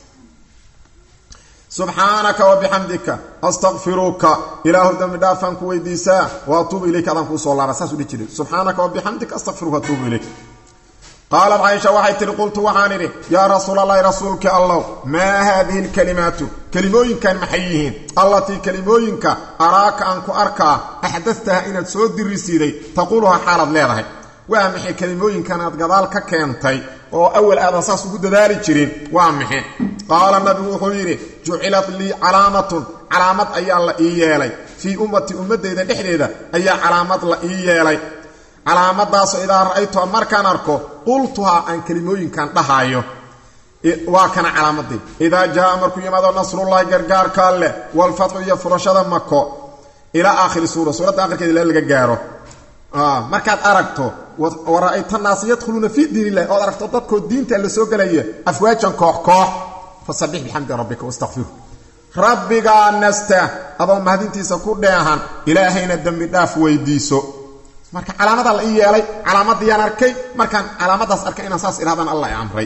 سبحانك وبحمدك استغفرك اله دم دافن كويديسا واتوب اليك ادن كو سو لابا ساسو دجيري سبحانك وبحمدك استغفرك واتوب اليك قال عائشة وحيت قلت وحانري يا رسول الله رسولك الله ما هذه الكلمات كلموين كان محييين التي كلموين أراك أنك أركا أحدثتها إن تسود الرسيدي تقولها حالة ليرهي وامحي كلموين كانت قدالك كينتي وأول أبساس قد ذلك جرين وامحي قال النبي وحيري جعلت لي علامة أي الله إيالي في أمتي إذا نحن أي علامة الله إيالي علامة داس إذا رأيتها مركان أركو قلتها أن كلموين كان لهايو وكان علامة دي إذا جاء مركو يمدو نصر الله قرقار كالله والفتح يفرشد مكو إلى آخر سورة آخر كده للي قارو markaad aragto waraayta naas yadkhuluna fi diinillah oo aragto dadku diinta la soo galaya afwaajan koox fasabbih bihamdi rabbika wastaghfir rabbiga nasta adoo mahadintiisa ku dheehan ilaahayna dambi dhaaf weydiiso marka calaamada la yeelay calaamadiyaan arkay markaan calaamadaas arkay inaan saas ilaadan allah ay amray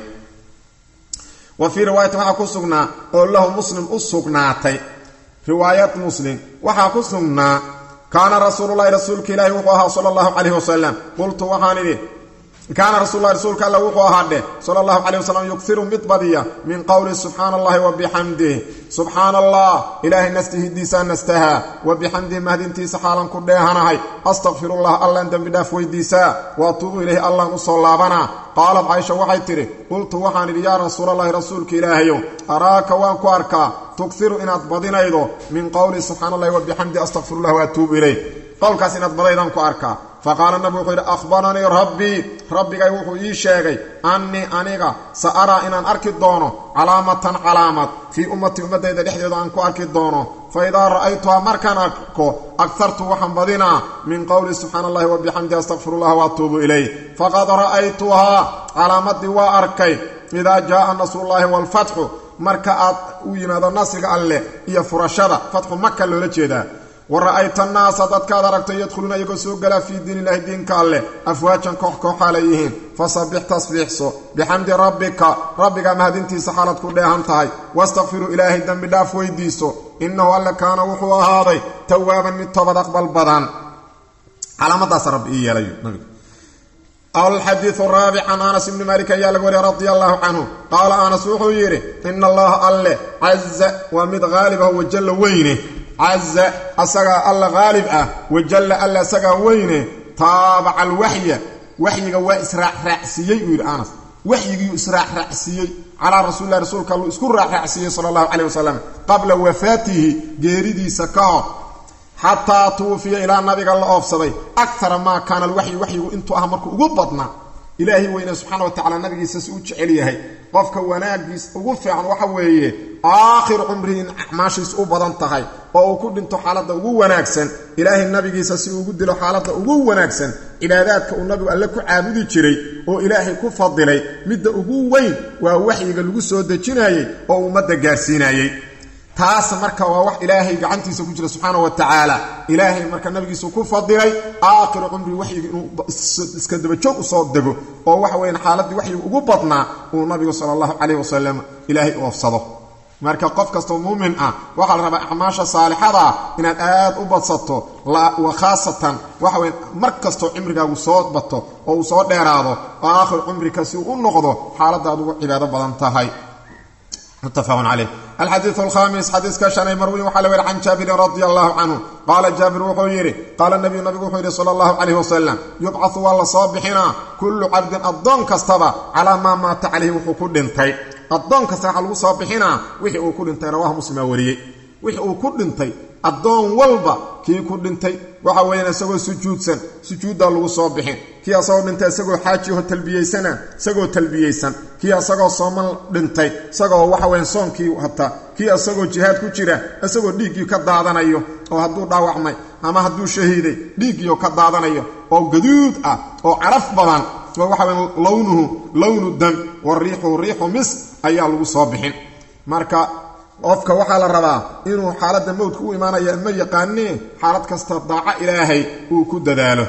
wa fi riwaayat waxa ku sugnaa oo lahu muslim usugnaatay riwaayat muslim waxa ku sugnaa كان رسول الله رسولك إلهي وقوها صلى الله عليه وسلم قلت وحاني كان رسول الله رسولك الله وقوها صلى الله عليه وسلم يكثر متبدية من قول سبحان الله وبحمده سبحان الله إلهي نستهديسا نستها وبحمده مهدينتي سحالا كدهانهي أستغفر الله الله اندم بداف ويديسا وأتوب إليه الله نصلابنا قالت عائشة وحيتري قلت وحاني يا رسول الله رسولك إلهي أراك وانكو أركا تكثر إنات بدينيدو من قول سبحان الله وبحمده أستغفر الله وأتوب إليه قول كاس إنات بدينان كو أركا فقال النبي قيل أخبرني ربي يوحو يشيغي أني أنيغا سأرى إنان أركي دونو علامة في أمتي إذا دحديد أنكو أركي دونو فإذا رأيتها مركان أركو أكثرت وحن بدينا من قول سبحان الله وبحمده أستغفر الله وأتوب إليه فقد رأيتها علامة وأركي إذا جاء نصر الله والفتح مركات ويماذا النصر الله هي فرشدة فتح مكة لولجيدا ورأيت الناس ضدك دركت يدخلون يقصوا قلا في دين الله دين كالله أفواجا كوح عليهم فصبح تصبيح سو بحمد ربك مهدنتي سحالت كلها انتهي واستغفروا إلهي الدم بداف ويديسو إنه ألا كان وحوى هذا توابا من التوبة أقبل بدن على مدى رب إيالي الحديث الرابع عن أنس بن مالك رضي الله عنه قال أنس وحيره إن الله الله عز ومد غالبه وجل وينه عز أسقى الله غالب وجل الله سقى وينه تابع الوحي وحي وإسراع رأسيي يقول أنس وحي إسراع رأسيي على رسول الله رسولك الله اسكر رأسيي صلى الله عليه وسلم قبل وفاته جيريدي سكاه حتى توفي إلى النبي الله أفصدي أكثر ما كان الوحي وإنتو أهمرك أقبضنا إلهي وإن سبحانه وتعالى النبي سسوج عليه قفك وناقس أقفي عن وحويه آخر عمره ماشي سأبضان تهي وأكد انتو حالة وناقسا إلهي النبي سسوج له حالة وناقسا إلى ذاتك النبي قال لك عابدي جري وإلهي كفضلي مد أقوين ووحي قال سودة جناي ومد قارسيناي taas marka waa wax ilaahay gacantiisa ku jira subhanahu wa ta'ala ilaahay marka nabigiisa ku fadilay aakhir umri wahyi inuu iska daba joog u soo dago oo wax weyn xaaladii wahyi ugu badnaa oo nabiga sallallahu alayhi wasallam ilaahay u afsado marka qof kasto muumin ah waxa la rabaa acmaasha saalixada inaad aad u badsato wa khaasatan wax weyn markasto umrigaagu soo bato oo soo dheeraado aakhir umrika si uu noqdo xaaladaadu cibaado badan tahay متفق عليه. الحديث الخامس حديث كشان مروي وحلوي عن جابر رضي الله عنه قال جابر وحيره قال النبي وحيره صلى الله عليه وسلم يبعث والله صابحنا كل عبد الضن كستبا على ما مات عليه وحكو دنتي الضن كسحل صابحنا وحي وكو دنتي رواه مسلم وريه وحي وكو دنتي الضن والبا كي كو دنتي waxa weeyna isagoo sujuudda lagu soo bixin kii asagoo dhintay isagoo xaaji oo talbiyeysan kii asagoo sooman dhintay isagoo waxa weyn soonkii hata kii asagoo jihaad ku jira isagoo dhiigii ka daadanayo oo hadduu dhaawacmay ama hadduu shahiiday dhiigii ka daadanayo oo gaduud ah oo caraf badan waxa weyn lawnu dam wariihu mis ayaa lagu soo bixin marka qofka waxa la rabaa inuu xaaladda mawdka u iimaanayo ma yaqaaneen xaalad kasta daaca ilaahay uu ku dadaalo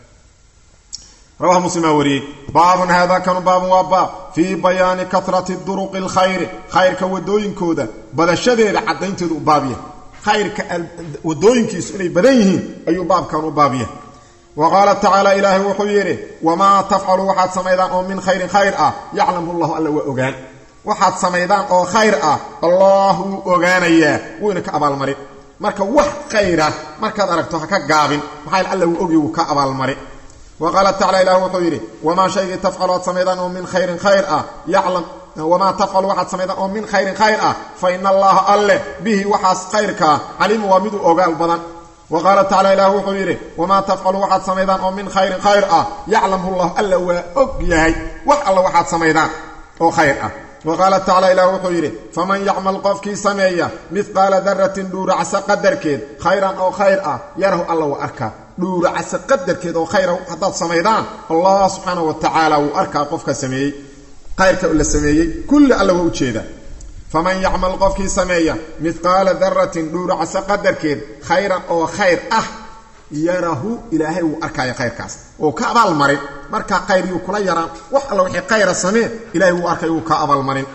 رواه مسلم وري باب هذا كان باب وباب في بيان كثرة الطرق الخير خير كودوين كودا بدشده عدينته بابيه خير كودوين كيس اني بدينين اي باب كانوا بابيه وقال تعالى إلهي وحيره وما تفعلوا واحد سميدان او من خير يعلم الله الا واوغان waxaad sameeyaan oo khayr ah Allahu ogaanaya wuu ka abaal mari marka wax khayr ah markaad aragto ha ka gaabin maxay alla uu ogi uu ka abaal mari waqala ta'ala ilahu wuxuu wama shayga tafcalu sameeyaan oo min khayrin ya'lam wama tafcalu waxaad sameeyaan oo min khayrin fa inna allaha alla bihi waxas khayrka alim wa mid ogaal badan waqala ta'ala ilahu wuxuu wama tafcalu waxaad sameeyaan oo min khayrin ya'lamu allah alla wa og yahay wax alla waxaad sameeyaan oo khayr ah وقال تعالى إله وحيره فمن يعمل قفكي سمية مثقال ذرة دور عسى قدر كيد خيرا أو خير يره الله وأركا دور عسى قدر كيد أو خيرا حتى سميدان الله سبحانه وتعالى وأركا قفك سمية خيرك إلا سمية كل الله وجهده فمن يعمل قفكي سمية مثقال ذرة دور عسى قدر كيد خيرا أو خير يره إلهي وأركا يا خير كاس وكأبال مريض marka qayriyo kula yaraan wax alla wixii qayr samee ilaahay uu arkay uu ka abaal marin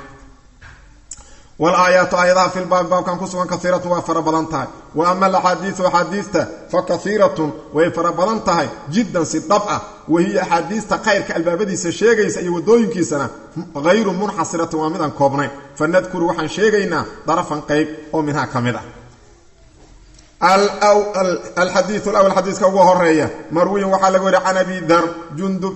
wal ayatu ayada fil bab kan ku sugan kathiratu wa farabadantahay wa amma al hadithu haditha fa kathiratun wa farabadantahay jiddan sidab'a wa hiya haditha qayrka albaabadiisa sheegaysa iyo wadooyinkiisana ghayru munhasiratu wa midan koobnay fanadkuru waxaan sheegaynaa darafan qayb oo minha kamida الحديث الأول حديث كوه هرية مروي وحال عن أبي ذر جندب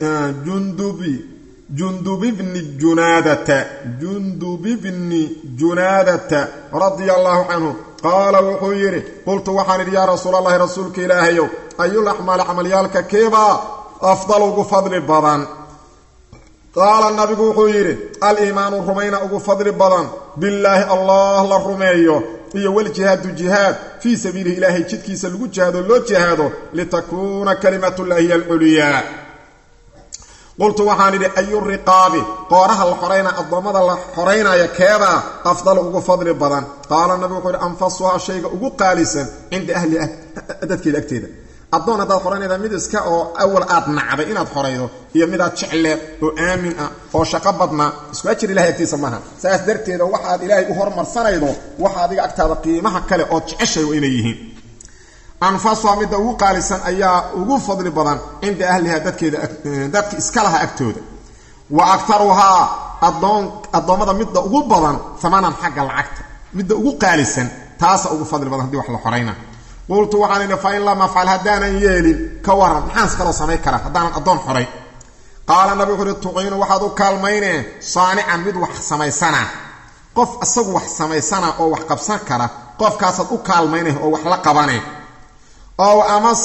بن جنادة رضي الله عنه قال وحيري قلت وحان يا رسول الله رسولك إلهي أي الأحمال عمليالك كيبا أفضل فضل بضان قال النبي وحيري الإيمان الرمين فضل بضان بالله الله الرميه iyo wal jihad fi sabiili ilaahi jidkiisa lagu jihado loo jihado litakuna kalimatu llahi al-ulya qultu waxaan ayu riqabi qaraha al-hurayna adamada la hurayna ya keeba afdal ugu fadli badan qaala nabi wuxuu anfasuha shayga ugu qaalisan inda ahli dadkii agteeda adoon hada hurayna mid iska oo awal aad nacbay inaad horaydo iyo mid aad jecleed oo aamin ah oo shaqo badna isku ajir ilaahay agtiisa maaha saas darteeda waxaad ilaahay u hormarsanaydo waxa adiga agtaada qiimaha kale oo jeceshay oo inay yihiin anfasuha midda ugu qaalisan ayaa ugu fadli badan cinda ahliha dadka iska laha agtooda wa aktaruhaa addoommada midda ugu badan amanan xagga lacagta midda ugu qaalisan taasa ugu fadli badan haddii wax la xorayna qultu waxaan idhi fa in lam afcal haddaanan yeelin ka waran maxaan kaloo samayn karaa haddaanan addoon xoray qaala nabi wuxuu uhi tuciinu waxaad u kaalmaynee saanican mid wax samaysana qof isagu wax samaysana oo wax qabsan kara qofkaasaad u kaalmaynay oo wax la qabane ow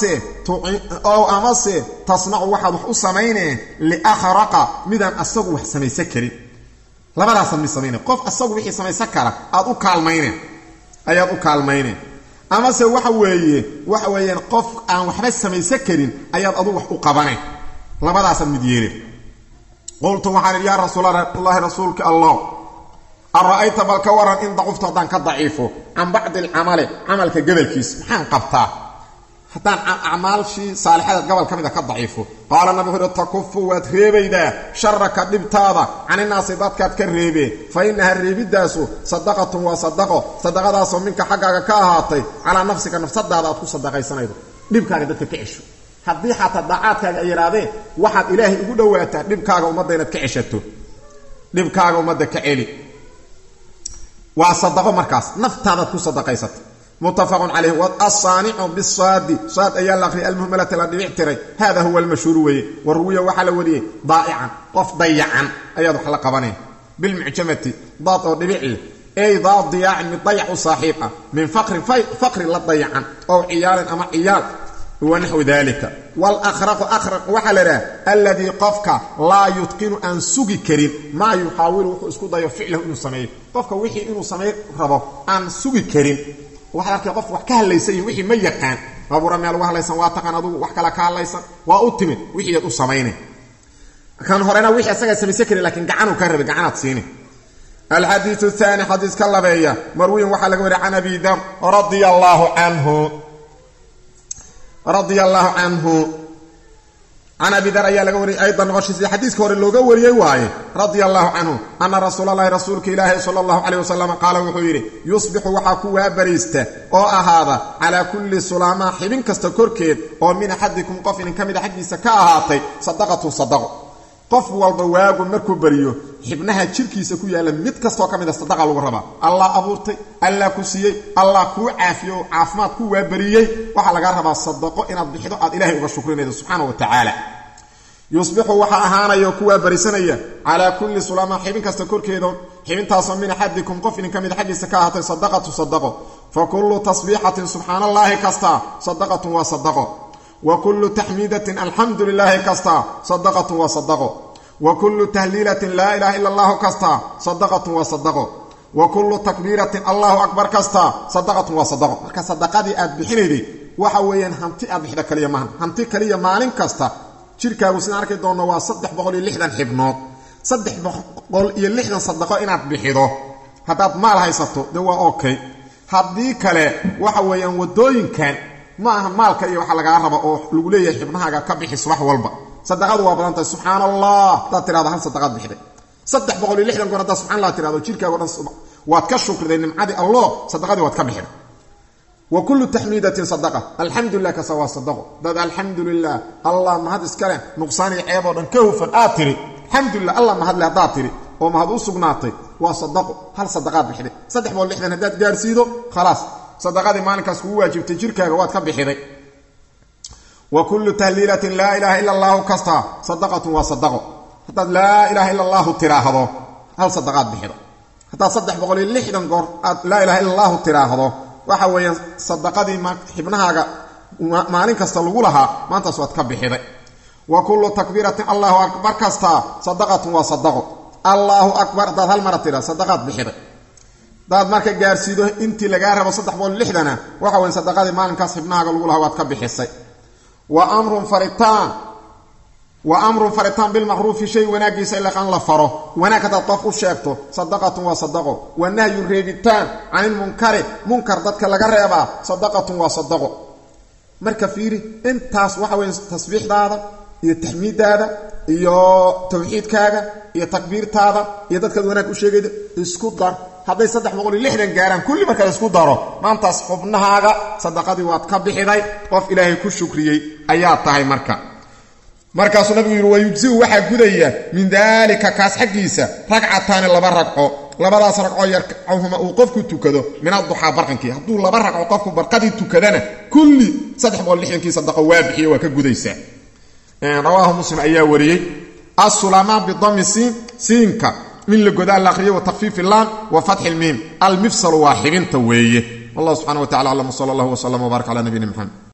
amase tasnacu waxaad wax u samaynee liakhraqa midaan asagu wax samaysan karin labadaasaad mid samayne qof asagu wixii samaysan kara ayaad u kaalmayne amase waxa weeyaan qof aan waxba samaysan karin ayaad adu wax u qabane labadaasaad mid yeele qultu waxaan idhi yaa rasuulallaahi rasuulka allah ara'ayta bal ka waran in dacuftu haddaan ka daciifo can bacdi alcamali camalka gobolkiis maxaan qabtaa haddaan acmaashii saalixadaad gobol ka mid a ka daciifo qaala nabi wuxuu uhi takufu waad reebaydaa sharaka dhibtaada caninaasi dadkaad ka reebee fa innaha reebidaasu sadaqatun waa sadaqadaasoo minka xaggaaga ka ahaatay calaa nafsika nafsadaada aad ku sadaqaysanaydo dhibkaaga dadka ka cesho haddii xataa daacaadkaaga ay yidhaahdeen waxaad ilaahay ugu dhowaataa dhibkaaga ummadda inaad ka ceshato dhibkaaga ummadda ka celi waa sadaqo markaas naftaadaad ku sadaqaysata muttafaqun calayh wasaanicu bisaadi saad ayaa la aqriyay almuhmalati la dhibic tiray hada huwa almashhuur weeye wa ruwiya waxaa la wariyey daa'ican qof dayacan ayaad wax la qabaneen bilmucjamati daad oo dhibici ay daad diyaacin mid dayac u saaxiib ah min faqri la dayacan ow ciyaalin ama ciyaal ونحو ذلك والأخرق وحا لراه الذي قفك لا يتقن أن سوغي كريم ما يحاول اسكو ضيو فعله إنه سميه قفك وحي إنه سميه ربو أن سوغي كريم وحا لك قف وحكاه ليسي وحي ميقان أبو رمي الله ليسان واتقان أدو وحكا لك ليسان وأتمن وحي يدو سمينه كان هورينا وحي أساقا سميسكري لكن قعانو كرب قعانات سيني الحديث الثاني حديث كاللبية مروي وحا لك عن أبي ذر رضي الله عنه رضي الله عنه عن أبي ذر يلقى أيضا غشيس حديث كور اللوغة وريواي رضي الله عنه أن رسول الله رسولك إله صلى الله عليه وسلم قال وحيري يصبح وحكوها بريسته أو هذا على كل سلامة حبين كستكركيد أو من أحدكم قفل كمد حد سكاهاتي صدقة qof walba waagu markuu bariyo xibnaha jirkiisa ku yaala mid kasto kamid sadaqa lagu raba Allah abuurtay Allah ku siiyay Allah ku caafiyo caafimaad ku waabariyay waxa laga rabaa sadaqo inaad bixido aad Ilaahay uga shukrinaydo subhanahu wa ta'ala yusbihu waxa ahaanayo ku waabarisanaya ala kulli sulama xibin kasta korkeedo xibintaas min ahadikum qof in kamid xaqiisa ka ahaatay sadaqo fa kullu tasbihatin subhanallahi kasta sadaqatu wa sadaqo وكل تحميدة الحمد لله كستا صدقة وصدقة وكل تهليلة لا إله إلا الله كستا صدقة وصدقة وكل تكبيرة الله أكبر كستا صدقة وصدقة كصدقة دي أدبحيني دي وحوين همتي أدبحي كليا مهن همتي كليا مالين كستا شركة وسنعرك دون وصدح بقول اللحدن حبنات صدح بقول اللحدن صدقة إن أدبحي دو هتاب مال هايستو دوا أوكي هدي كلي وحوين ودوين كان ما مالك iyo waxa laga rabo oo lagu leeyahay xibnahaaga ka bixi subax walba sadaqadu waa badanta subhanallah ta tiraada hal sadaqad bixide 360 goor hada subhanallah tiraado jirkaaga dhan waad ka shukriday nimcadi allah sadaqadu waad ka bixide wa kullu tahmidatin sadaqa alhamdulillah ka sawa sadaqa dad alhamdulillah allah ma had iskale nuqsaani ceebo dhan ka hufan aatiri alhamdulillah allah ma had la daatiri oo ma had u sugnaatay waa sadaqo hal sadaqad bixide 360 hadaad gaarsiido خلاص صدقه مالكاس كو واجبتay jirkaaga waad ka bixiday wa kullu tahlilatin la ilaha illa allah kasta sadaqatu wa sadaqa hatta la ilaha illa allah tiraahdo hal sadaqad bixido hatta 360 goor la ilaha illa allah tiraahdo waxa weeyaan sadaqadii ma xibnahaaga maalin kasta lagu lahaa maanta soo ka bixiday wa kullu takbiratin allahu akbar kasta sadaqatu wa sadaqa allahu akbar dad hal mar tira sadaqad bixiday dad marka gaarsiido intii laga rabo 360 waxa weyn sadaqadii maalinkaas xibnaaga lagu lahaa waad ka bixisay wa amrun faritan bil ma'ruf shay wanaagisa ila qan la faro wanaagta qof u sheegto sadaqatu wa sadaqo wa nahyu reebitaan aan munkar dadka laga reeba sadaqatu wa sadaqo marka fiiri intaas waxa weyn tasbiixdaada iyo tahmiidaada iyo tawxiidkaaga iyo takbiirtaada iyo dadka wanaag u sheegayda isku dar hadday 360 gaaraan kulli marka la isku daro maantaas xubnahaaga sadaqadii waad ka bixiday qof ilaahay ku shukriyay ayaa tahay markaas nabigu yiri wayujzi waxa gudaya min dalika kaas xaqiisa ragcataan laba ragco labadaas ragco yarkahuma uu qofku tukado min ad-duha barqankii haduu laba ragco qofku barqadii tukadana kulli 360 sadaqa waa bixiyo waa ka gudaysa rawahu muslim ayaa wariyay as-sulama bi dhammi siinka min lagoda la akhriyo wa takhfif lam wa fath al-mim al-mifsal wahidin tawiye wallahu subhanahu wa ta'ala sallallahu wa sallam wa baraka ala nabiyyina muhammad